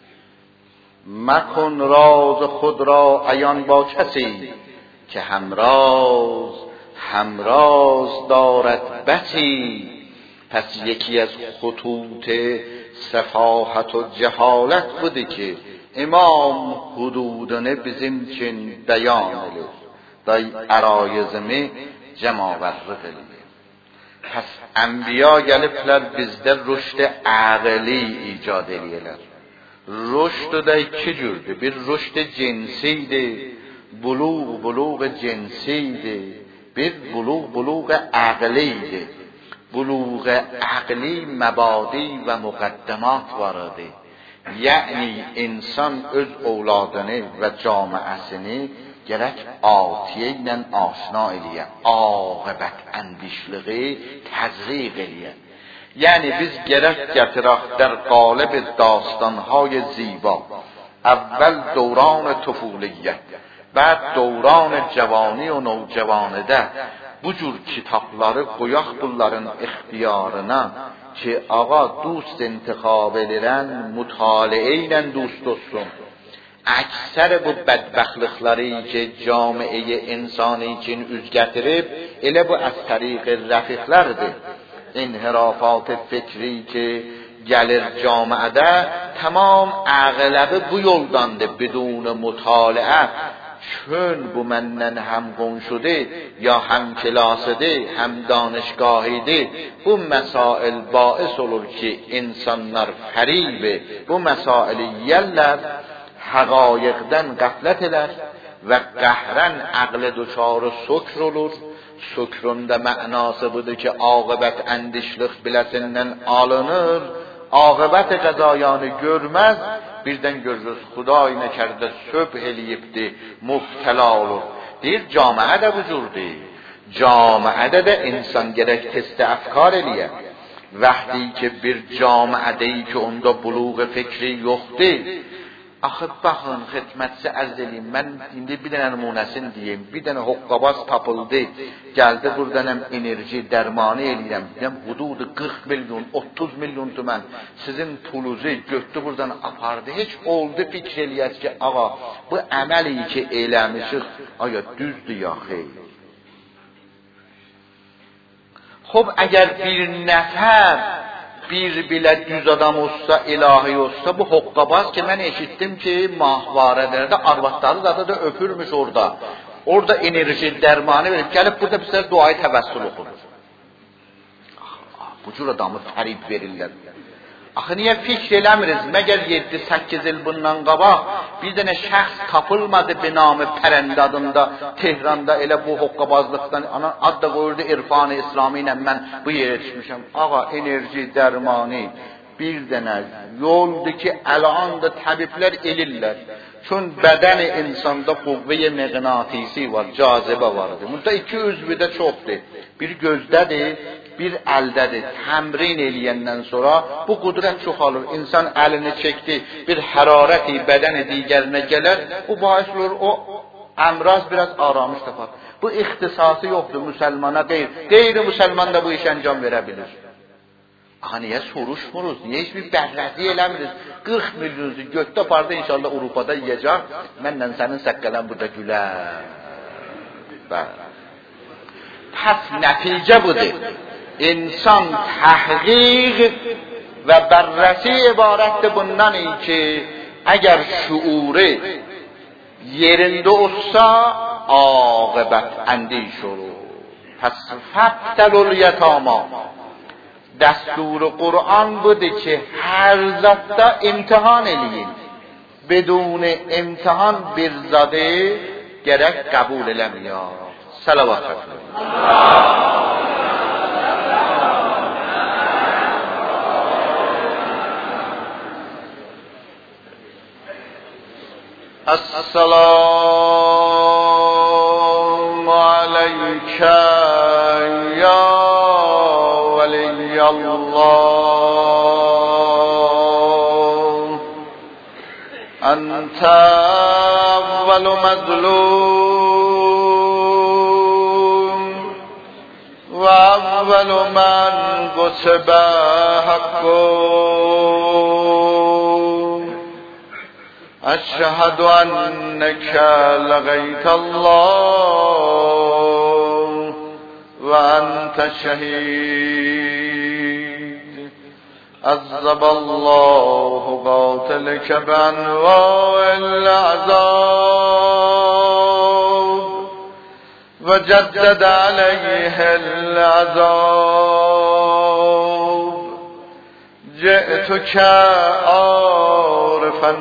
Məkun raz xud ra əyan ba kəsi که همراز همراز دارد بسی. پس یکی از خطوط سفاحت و جهالت بوده که امام حدودunu bizim için beyan edir. Day ərayizimi cəmavarlıq edir. Pəs ənbiya gəliblər bizdə rüşd əqli icad edirlər. Rüşd da iki cürdür. Bir rüşd cinsidir. Buluğ buluğ cinsiydi, bir buluğ buluğ aqliydi. Buluğ aqli mebadi ve mukaddemat vardı. Yani insan öz evladını ve camiasını gerek atiye ile aşina eləyə, aqibət əndişliği təzriq eləyə. Yani biz gerek gətirək در قالب داستانهای زیبا. اول دوران طفولیت، بعد دوران جوانی و نوجوانıda bu cür kitapları qoyaq bunların ixtiyarına ki, ağa dost intikhab edirən mütaliə ilə dost olsun. Əksər bu bədbəxtlikləri ki, camiə insani üçün üz gətirib, elə bu az təriq rəfiqlərdir. İnhirafat fikri ki, gəlir camiədə tamam əğləbi bu yoldandır, بدون مطالعه. چون bu məndən həm qonşudur, ya həm klasıdır, həm danışgahıdır, bu məsail bais olur ki, insanlar fəribə bu məsaili yiyərlər, həqaiqdən qəflət edər və qəhrən əqli duçarı sükr olur. Sükrün də mənası budur ki, aqibət əndişlik biləsindən alınır, aqibət qəzayanı görməz, birdən görürüz Xuday nəkərdə söbh eləyibdi, mübtəla olur. Deyir, camiə də bu cürdir. Camiədə də insan gərək test əfkar eləyə. Vəqti ki bir camiədəyi ki onda buluğ fikri yoxdur. Axı baxın, xidmətçi ərz eləyim, mən indi bir dənə nümunəsini deyim, bir dənə hoqqabaz tapıldı, gəldi buradanım enerji dərmanı eləyirəm, deyəm, hududu qırx milyon, otuz milyon tümən, sizin puluzu götdü buradan apardı, heç oldu fikr eləyəz ki, ağa, bu əməli ki eləmişik, aya düzdür ya xeyr. Xob, əgər bir nəfər, bir bilə düz adam olsa, ilahi olsa, bu hoqqabaz ki, mən eşitdim ki, mahvarələrdə arvadları da da öpürmüş orada. Orada enerji, dərmanı verib, gəlib burada bizlər duayı təvəssül oxunur. Bu cür adamı fərib verirlər. Axı, niyə fikr eləmiriz? Məgər yeddi səkkiz il bundan qabaq bir dənə şəxs tapılmadı binamı Pərəndə adında Tehranda elə bu hoqqabazlıqdan ana ad da qoyurdu İrfan-ı İslami ilə mən bu yerə düşmüşəm. Ağa, enerji, dərmanı bir dənə yoldur ki, əlan da təbiblər elirlər. Çün bədəni insanda quvvəyə məqnatisi var, cazibə vardır. Bunda iki üzvüdə çoxdur. Bir gözdədir, bir əldədir. Təmrin eləyəndən sonra bu qudrət çoxalır. İnsan əlini çəkdi, bir hərarəti bədəni digərinə gələr, bu bais olur, o əmraz biraz aramış tapar. Bu ixtisası yoxdur müsəlmana deyil. Qeyri-müsəlman da bu iş əncam verə bilir. Aha, niyə soruşmuruz? Niyə heç bir bəhləzi eləmiriz? qırx milyonunuzu götdə apardı, inşallah Avropada yiyəcək, mənlə sənin səqqələn burada gülər. Pəs nəticə budur. İnsan təhqiq və bərrəsi ibarətdir bundan ki, əgər şuuru yerində olsa, aqibət əndiş olur. Pəs fəbtəlul yətama. دستور قرآن بوده که هر ذاته امتحان eləyin. بدون امتحان bir zadı gerek kabul eləmiyor. Salavat çəkin. Esselamu aleykə ya Allah anta evvelu mazlum ve evvelu men gusbe hakkum eşhedü enneke legeytallah ve ente şehid. عذب الله قاتلك بأنواع العذاب وجدد عليه العذاب جئتك عارفا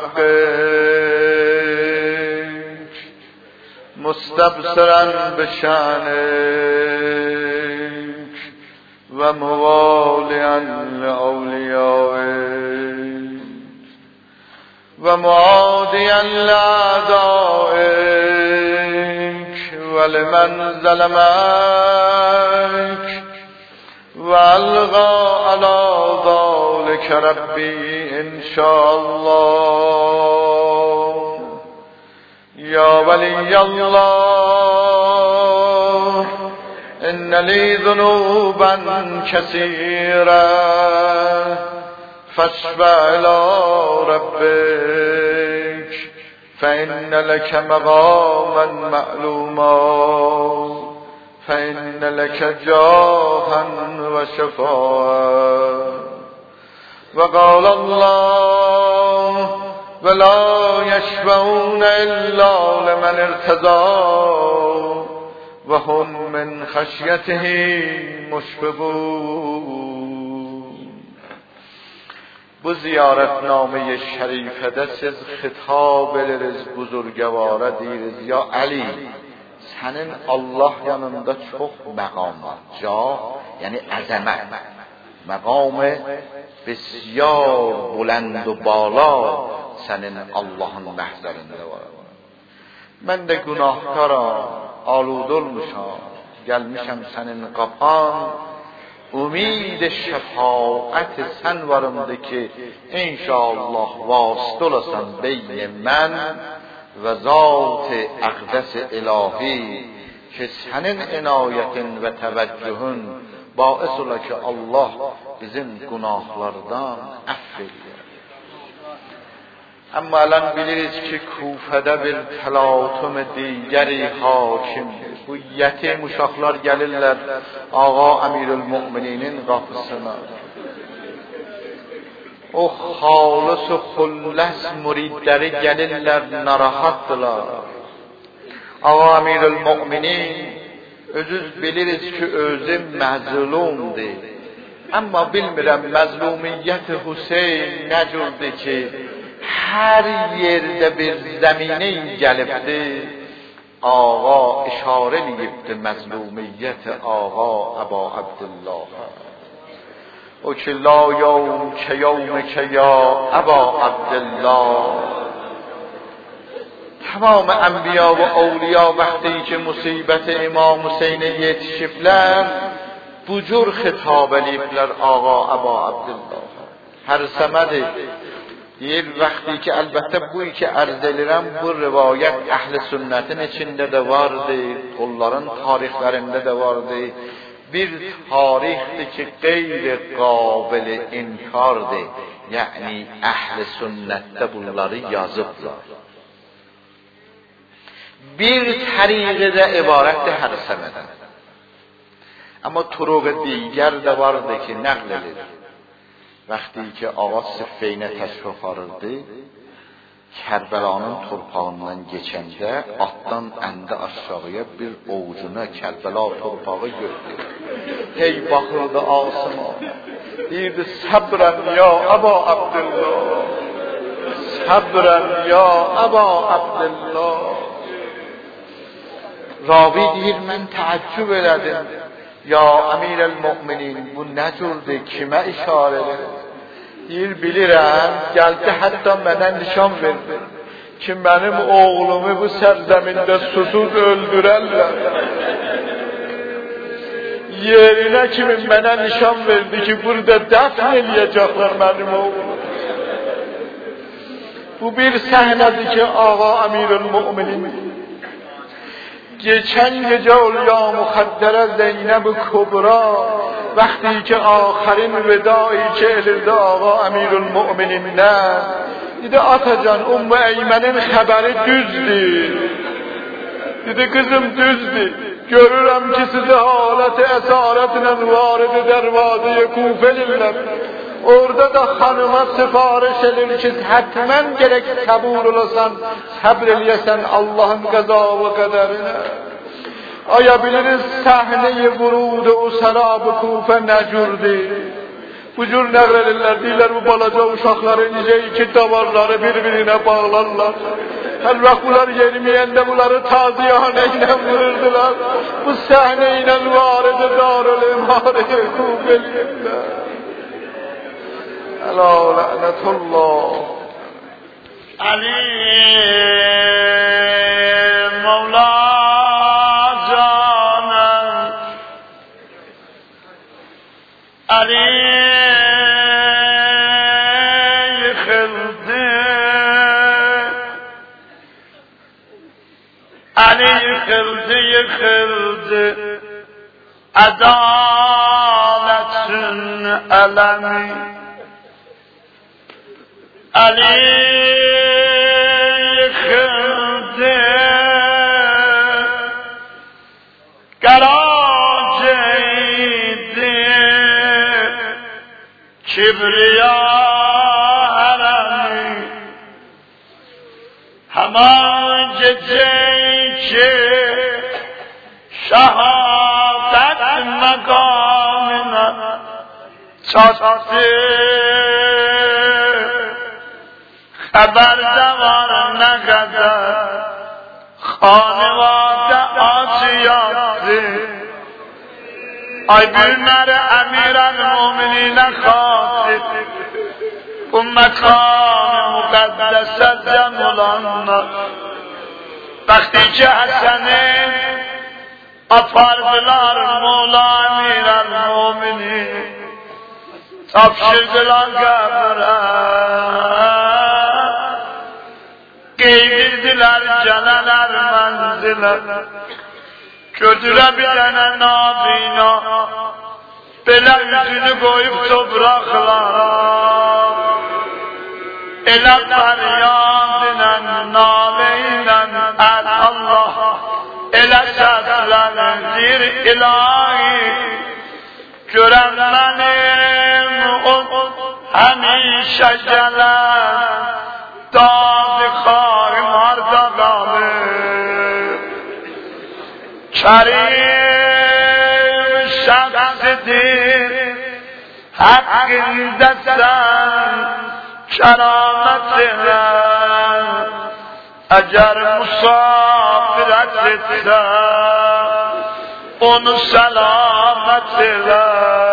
بحقك مستبصرا بشأنك ومواليا لأوليائك ومعاديا لأعدائك ولمن ظلمك وألغى على ذلك ربي إن شاء الله يا ولي الله إن لي ذنوبا كثيرة فاشفع إلى ربك فإن لك مقاما معلوما فإن لك جاها وشفاعا وقال الله ولا يشفعون الا لمن ارتضى وهم من خشیته مشفقون. Bu ziyaretname şerifede siz hitap ederiz buzurgavara deriz ya Ali, senin Allah yanında çok makam var. Ca yani azamet. Makamı besyar bulend و بالا senin Allah'ın mahzerinde var. Ben de günahkaram, alud olmuşam, gelmişem senin qapan. Umid şefaat sen varımdı ki inşallah vasıta olasan beyn mən ve zat-ı akdes ilahi ki senin inayetin ve teveccühün bais ola ki Allah bizim günahlardan affediyor. Ama alan biliriz ki Kufədə bir təlatüm digəri hakimdir. Bu yetim uşaqlar gəlirlər Ağa Əmirülmümininin qapısına. O xalis و xulləs müridləri gəlirlər, narahatdılar. Ağa Əmirülmüminin özüz biliriz ki özü məzlumdur. Amma bilmirəm məzlumiyyət Hüseyin nə cürdür ki her yerde bir zemine gelipti. Ağa işare edipti mezlumiyet Ağa Eba Abdullah. O ki la yevm ke yevm ke ya Eba Abdullah. Tamam enbiya ve evliya vaqti ki musibet İmam Hüseyin'e yetişibler, bu cür hitap edibler Ağa Eba Abdullah. Her semedi bir vakti ki elbette bu iki arz edirəm, bu rivayet əhl-i sünnetin içinde de vardı, onların tarihlerinde de vardı. Bir tarihti ki gayri qabil inkardı. Yani əhl-i sünnette bunları yazıblar. Bir tariqi de ibarətdir hər səmədən. Ama turuq diğer de vardı ki nəql edilir. Vaqti ki Ağa Siffeynə təşrif arırdı, Kərbəlanın torpağından geçəndə atdan əndə aşağıya bir ovucuna Kərbəla torpağı gördü. Hey baxırdı Asıma, deyirdi səbrən ya Aba Abdullah, səbrən ya Aba Abdullah. Ravi deyir, mən təəccüb elədim. Ya Əmirəl-Müminin, bu nə cürdür, kimə işarədir? Deyir, bilirəm, gəldi hətta mənə nişan verdi ki, mənim oğlumu bu sərzəmində susuz öldürərlər. Yerinə kimi mənə nişan verdi ki, burada dəfn eləyəcəklər mənim oğlumu. Bu bir səhnədir ki, Ağa Əmirəl-Müminin geçen gece Ulya Muhaddere Zeynep-i Kubra vaqti ki آخرین ودایی که elirdi Ağa Əmirülmüminindən dedi, atacan Ümmü Eymənin xəbəri düzdür. Dedi, kızım düzdür. Görürəm ki sizi halət-i əsarətlə varid-i dərvazı-i Kufəlirlər. Orada da hanıma sifariş edir ki həttəmən gerek kabul olasan, səbr eləyəsən Allah'ın qəza və qədərinə. Aya biliriz sahne-i vurud-u sarab-ı Kufə nəcürdür. Bu cür nəql edirlər, deyirlər bu balaca uşaqları necə iki davarları bir-birinə bağlarlar. Hər vaxt bunlar yeriməyəndə bunları taziyanə ilə vururdular. Bu sahne ilə varid-i darül-imar-ı Kufəliyirlər. Əla lənətullah. Ali Mevla canım, Ali yıkıldı, Ali yıkıldı, yıkıldı, adaletin elemi. Ali yıkıldı, garacıydı, kibriya همان گجه‌ای که شهادت مقامنا چاته خبر دوار نقدر خانواده آسیاته ای بیرنر امیرالمومنین خاطر و مقام مقدست مولانا وقتی که حسنه آفردلار مولا امیرالمومنین تفشردلار گبرن گیردیدیler canalar manzile götürebilene nabina bela yüzünü koyup topraklara ele feryadıyla naleyle el Allah ele seslendir ilahi gören benim o hemişe gelen dağ Kerim şahsidir hakkında sen kerametine eğer musafiret etse onu selametine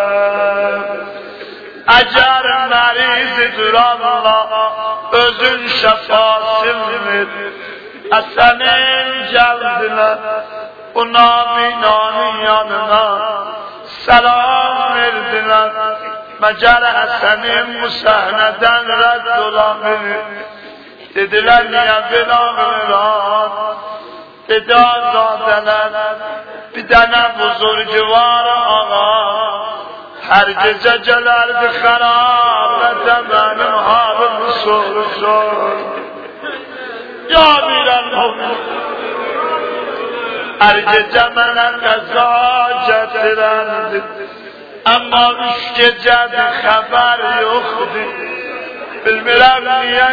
eğer merizidir Allah özün şefasındır Esenin celdine bu nabinanın yanına selam verdiler. Mecer Esen'in bu sahneden redd olamıyor. Dediler niye bilamiran? Dedi azadeler bir tane buzurcu var ağa. Her gece gelerdi harabete benim halimi sorsun. Ya Emiralmuminin her gece mənə qəza gətirəndi Amma üç gecədir xəbər yoxdur Bilmirəm niyə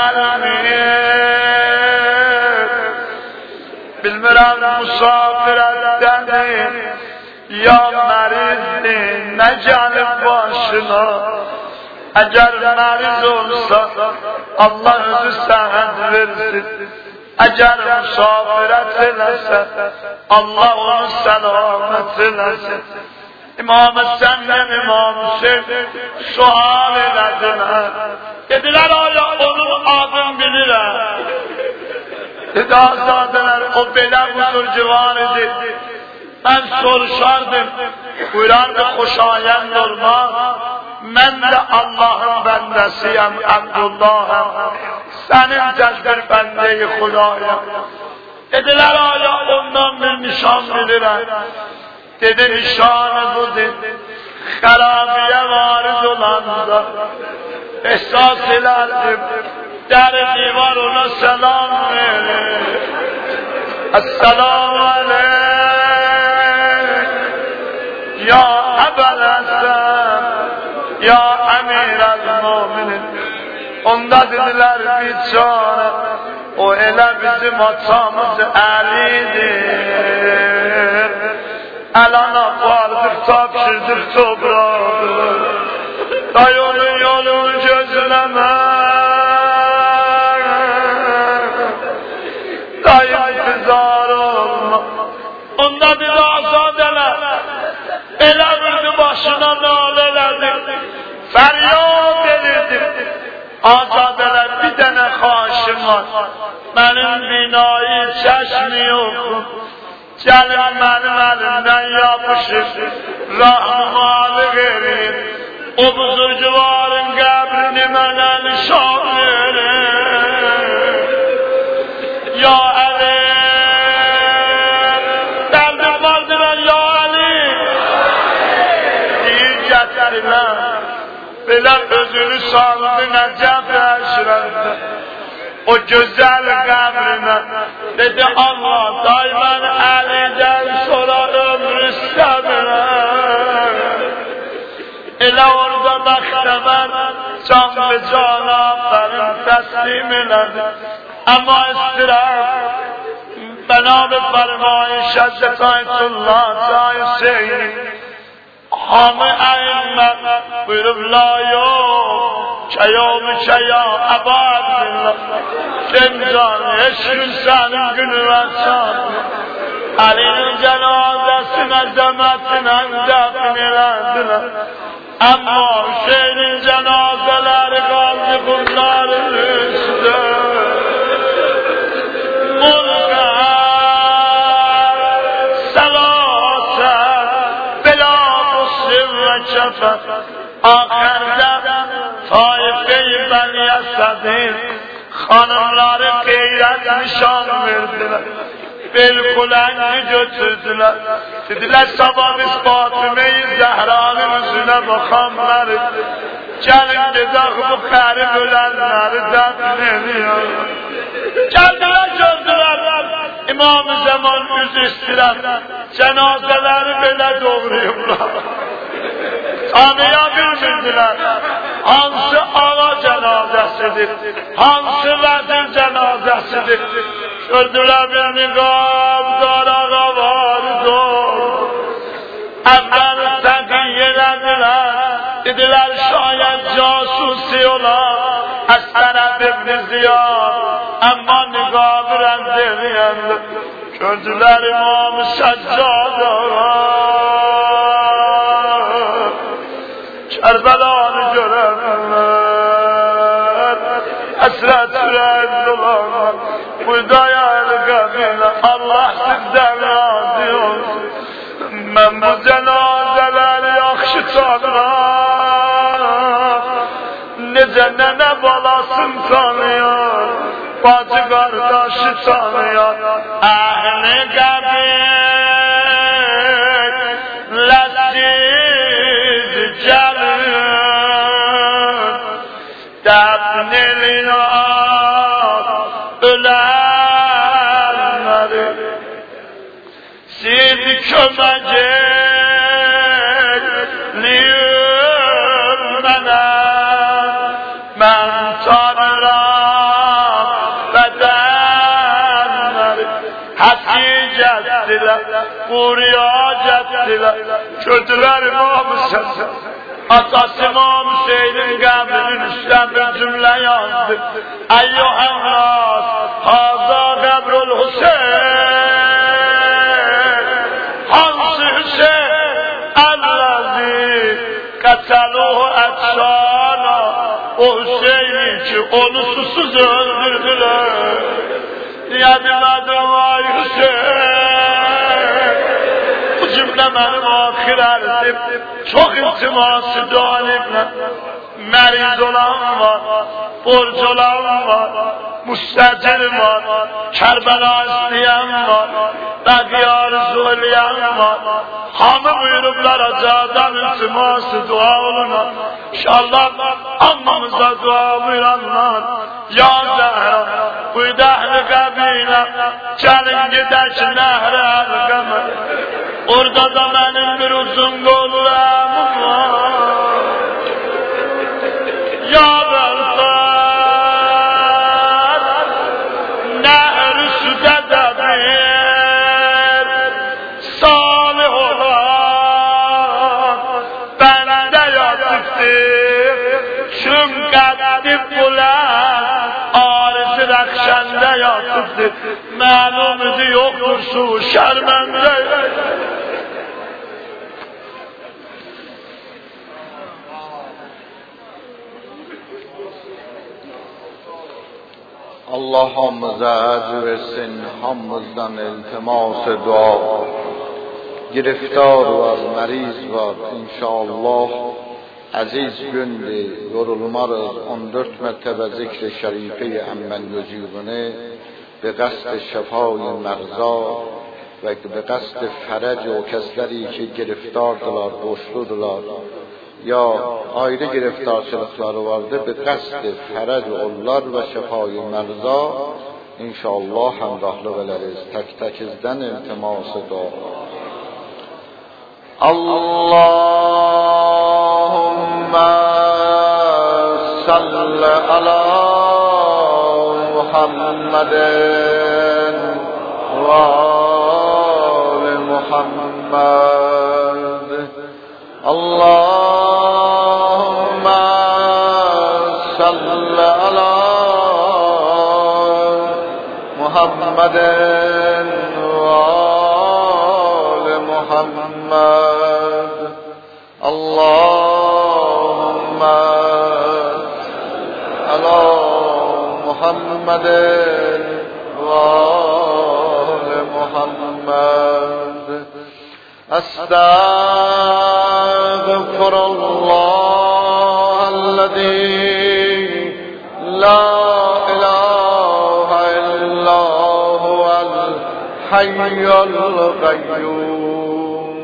gəlmir Bilmirəm musafirətdəndir Ya mərizdir nə gəlib başına Əgər məriz olsa Allah özü səhət versin Eğer musafirət eləsə Allah onu selamet eləsin İmam Həsəndən İmam Hüseyin sual elədilər Dediler aya onun adını bilirəm Dedi azadələr o belə huzur civar idi Ben soruşardım Buyurardı xoşayənd olmaz Mən də Allah'ın bəndəsiyəm Abdullah'ım Senin cezbir bendeyi Xudaya Dediler aya ondan bir nişan bilirəm Dedi nişanı budur Xarabiye variz olanda Ehsas elərdim Der divar ona selam verir Esselamu aleyh Ya Ebel Hasan Ya Emiralmuminin Onda dediler bir çare O ele bizim atamız Ali'dir Elana vardık tapşırdık toprağı Da yolun yolun gözleme Da intizar olma Onda dedi azadeler Ele vurdu başına naleledik Feryat edildim Azadeler bir tane xaşım var Benim binayı çeşmi yokum Gelin benim elimden yapışır Rahmanı verir O buzurcuların kabrini bana nişan verir Ya Ali Derdim vardır ya Ali Değil getirirler Belə özünü saldı Nəcəf əşrəfdə O gözəl qəbrinə Dedi Allah daimən Əlidən sonra ömrü səbirəm Elə orada bəxtəbər Can və cana bərim təslim elədi اما استراحت بنا به فرمایش حضرت آیت الله جای حسین همه ائمه بر ولایو چیام چیا اباد زندان عشق سن گنوان علی جنازه نظمت نندق نلندن اما حسین جنازه لر غاز خونار رسده ملغا سلاسه بلا مسلم و چفت آخر دم طایفه بنی اسدین خانملار غیرت نشان میدن بالکل انگی götürdüler. Dediler sabah biz Fatıma-i Zehra'nın yüzüne bakanlar. Gelin gedak bu garip ölenleri defnediyor. Geldiler gördüler. İmam-ı Zaman yüz istiler. Cenazeleri böyle doğruyumlar. Tanıyabilmediler. Hansı ağa cenazesidir, hansı vezir cenazesidir. Gördüler bir niqab darağa vardı. Evvel tekiyyelediler. Dediler şayet casusi ola Esref İbn Ziyad. Ama niqab rendeviyendi. Gördüler İmam-ı Seccada. Kerbela'nı görenler hasret süren dolanlar Buydaya el-Kabile Allah sizden razı olsun. Ben bu cenazeleri yakşı tanıram. Nece nene balasın tanıyor, bacı kardeşi tanıyor. Ehl-i Kabile siz gelin defneliyor ölenleri. Siz kömecekliyor bana, ben tanıram bedenleri. Hasicettiler, buriyacettiler, kötüler İmam-ı Seccad. Atası İmam Hüseyin'in kabrinin üstten bir cümle yazdı. Eyyuhennâs, hâzâ kabrul Hüseyin. Hansı Hüseyin? Ellezî kateluhu etşâna. O Hüseyin'i ki onu susuz öldürdüler. Yadımadım ay Hüseyin. Bu cümle benim ahir erzim. Çok iltiması dalimle. Meriz olan var, borç olan var, müstecir var, Kerbela isteyen var, Baki arzu oleyen var. Hamı buyuruplar acadan iltiması dua oluna. İnşallah ammamıza dua buyuranlar. Ya Zehra, buydu ehl-i kabile, gelin gidek nehre el-Kamer. Orada da benim bir uzun kolum var. Ya Belfar, nehr-i südede bir salih olan bende yatıktır. Çün kaddi bulan arz-ı rakşende yatıktır. Məlumidi yoktur su şermende. Allah hamımıza ecr versin, hamımızdan iltimas dua. Giriftar var, meriz var, inşallah aziz gündü, yorulmarız. on dört mertebe zikr-i şerife-i emmen yüzüğünü به قصد شفای مرضا و به قصد فرج و کسleri که گرفتاردırlar, borçludular ya ayrı giriftarçılıkları vardı. به قصد فرج onlar ve şefای مرضا inşallah həmrahlı ederiz. Tek tekizden iltimas dua. Allahümme salli ala محمد و آل محمد. اللهم صل علی محمد و آل محمد. اللهم علی محمد و آل محمد. استغفر الله الذي لا اله الا هو الحي القيوم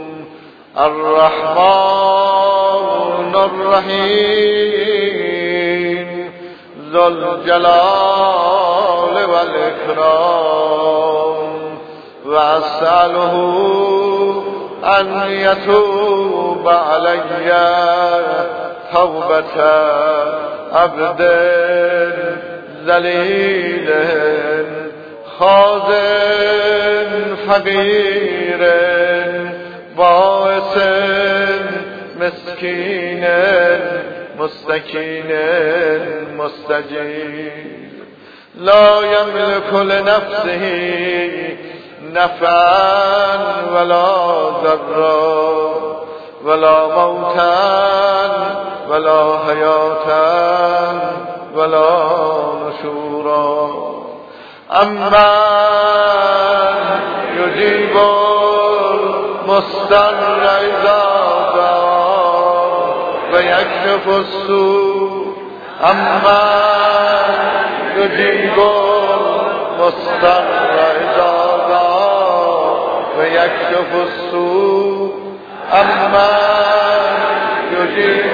الرحمن الرحيم ذو الجلال والإكرام. وأسأله أن يتوب علي توبة عبد ذليل خاضع فقير باعث مسكين مستكين مستجيب لا يملك لنفسه نفعا ولا ضرا ولا موتا ولا حياة ولا نشورا. أما يجيب المضطر إذا دعا ويكشف السوء. أما يجيب المضطر إذا دعا ويكشف السوء. أما يجيب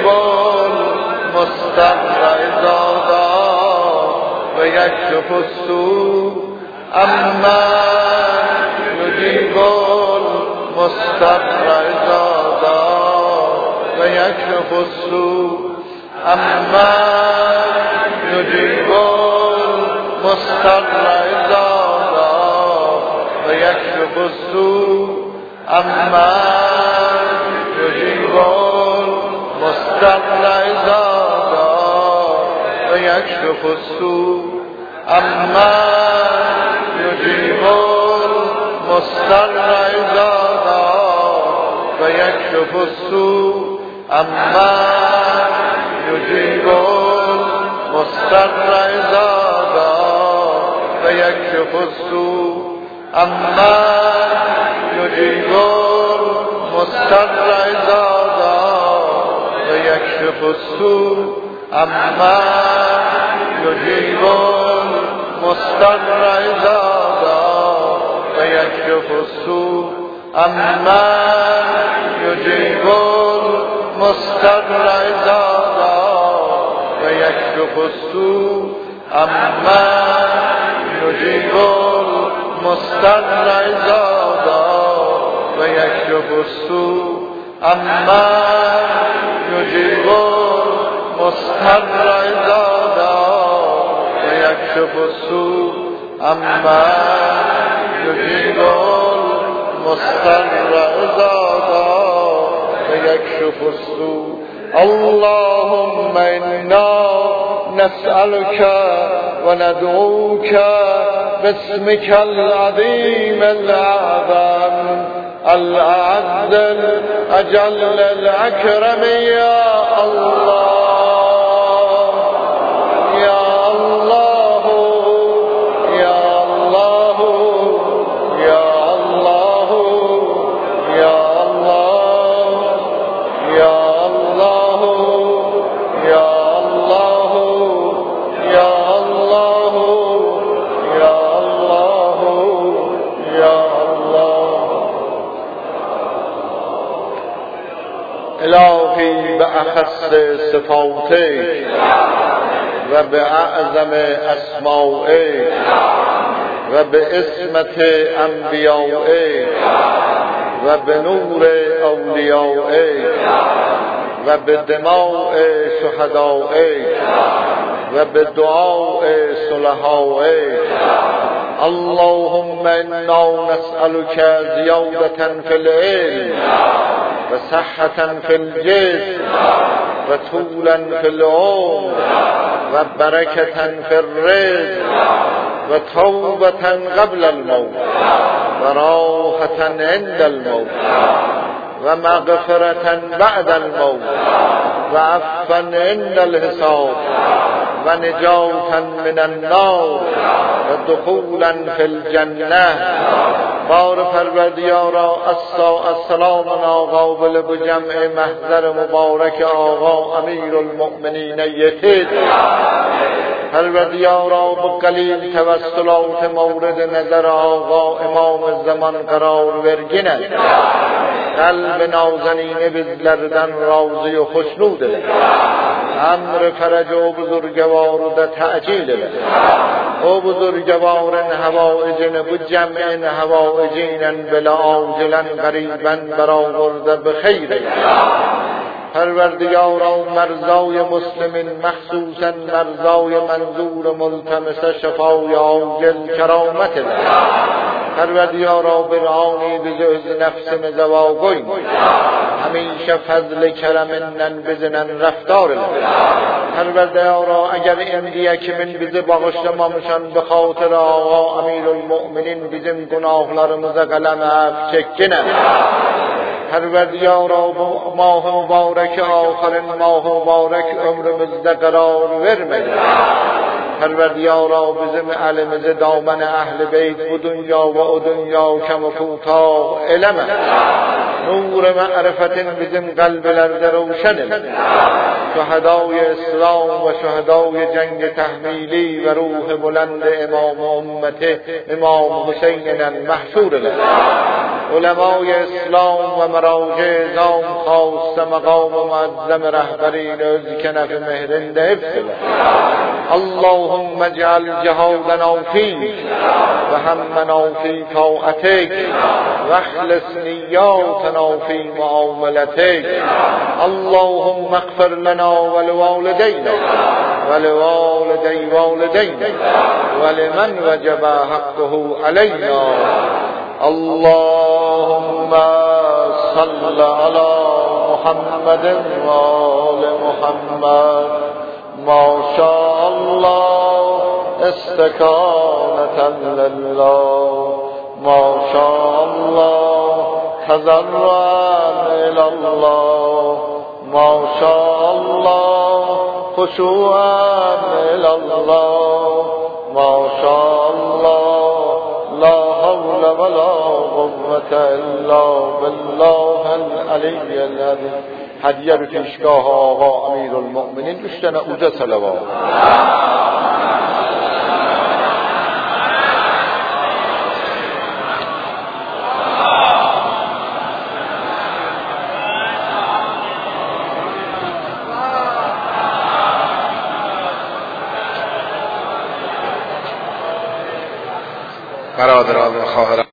المضطر إذا دعا ويكشف السوء. أما يجيب المضطر إذا دعا ويكشف السوء. أما يجيب المضطر إذا دعا ويكشف السوء. أما يجيب المضطر إذا دعا ويكشف السوء. أما يجيب المضطر إذا دعا ويكشف السوء. أما يجيب المضطر إذا دعا ويكشف السوء. أما يجيب المضطر إذا دعا ويكشف السوء. أما يجيب المضطر إذا دعا ويكشف السوء. أما يجيب المضطر إذا دعا ويكشف السوء. أما يجيب المضطر إذا دعا ويكشف السوء. أما يجيب المضطر إذا دعا ويكشف السوء. أما يجيب المضطر إذا دعا ويكشف السوء. اللهم إنا نسألك وندعوك باسمك العظيم الأعظم الأعز الأجل الأكرم يا الله يا الله يا الله يا الله يا الله يا الله يا الله يا الله يا الله يا الله. الهی بأخص صفاتك وبأعظم أسمائك وباسمة أنبيائك وبنور أوليائك وبدماء شهدائك و به دعاء صلحائه. اللهم انا نسألك زیادة فی العلم و صحة فی الجسم و طولا فی العمر و برکة فی الرزق و توبة قبل الموت و راحة عند الموت و مغفرة بعد الموت و عفوا عند الحساب و نجاة من النار و دخولا فی الجنه. بار پروردگارا السلام ناقابل به جمع محضر مبارک آقا امیر المؤمنین یتید. پروردگارا به قلیل توسلات مورد نظر آقا امام زمان قرار ورگینه. قلب نازنین بزلردن راضی و خوشنود له. امر فرج و بزرگوار و ده تعجیل له. او بزرگوارن هوائجن و جمعن هوائجینن بلا آجلن قریبا برآورده بخیر. پروردگارا مرزای مسلمین مخصوصا مرزای منظور ملتمس شفای عاجل کرامت له. پروردگارا برهانی بجز نفس مزواگوی همیشه فضل کرمنن بزنن رفتار له. پروردگارا اگر اندیه که من bizi bağışlamamışan به خاطر آقا امیر المؤمنین bizim günahlarımıza قلم عفو çekkine. پروردگارا ماه مبارک آخرین ماه مبارک ömrümüzde قرار verme. پروردگارا bizim elimizi دامن اهل بیت bu dünya ve o dünya kem کوتاه eleme. نور معرفتین bizim kalplerde روشن ele. شهدای اسلام و شهدای جنگ تحمیلی و روح بلند امام امت امام حسین محشور ele. علمای اسلام و مراجع نام خاص مقام معظم رهبرین öz کنف مهرنده حفظ ele. اللهم اجعل جهادنا فيك وهمنا في طاعتك واخلص نياتنا في معاملتك. اللهم اغفر لنا ولوالدينا ولوالدي والدينا ولمن وجب حقه علينا. اللهم صل على محمد وآل محمد ما شاء الله استكانة لله ما شاء الله تضرعا إلى الله ما شاء الله خشوعا إلى الله ما شاء الله لا حول ولا قوة إلا بالله العلي العظيم. هدیه به پیشگاه آقا امیر المؤمنین üç tane uca salavat. برادران و خواهران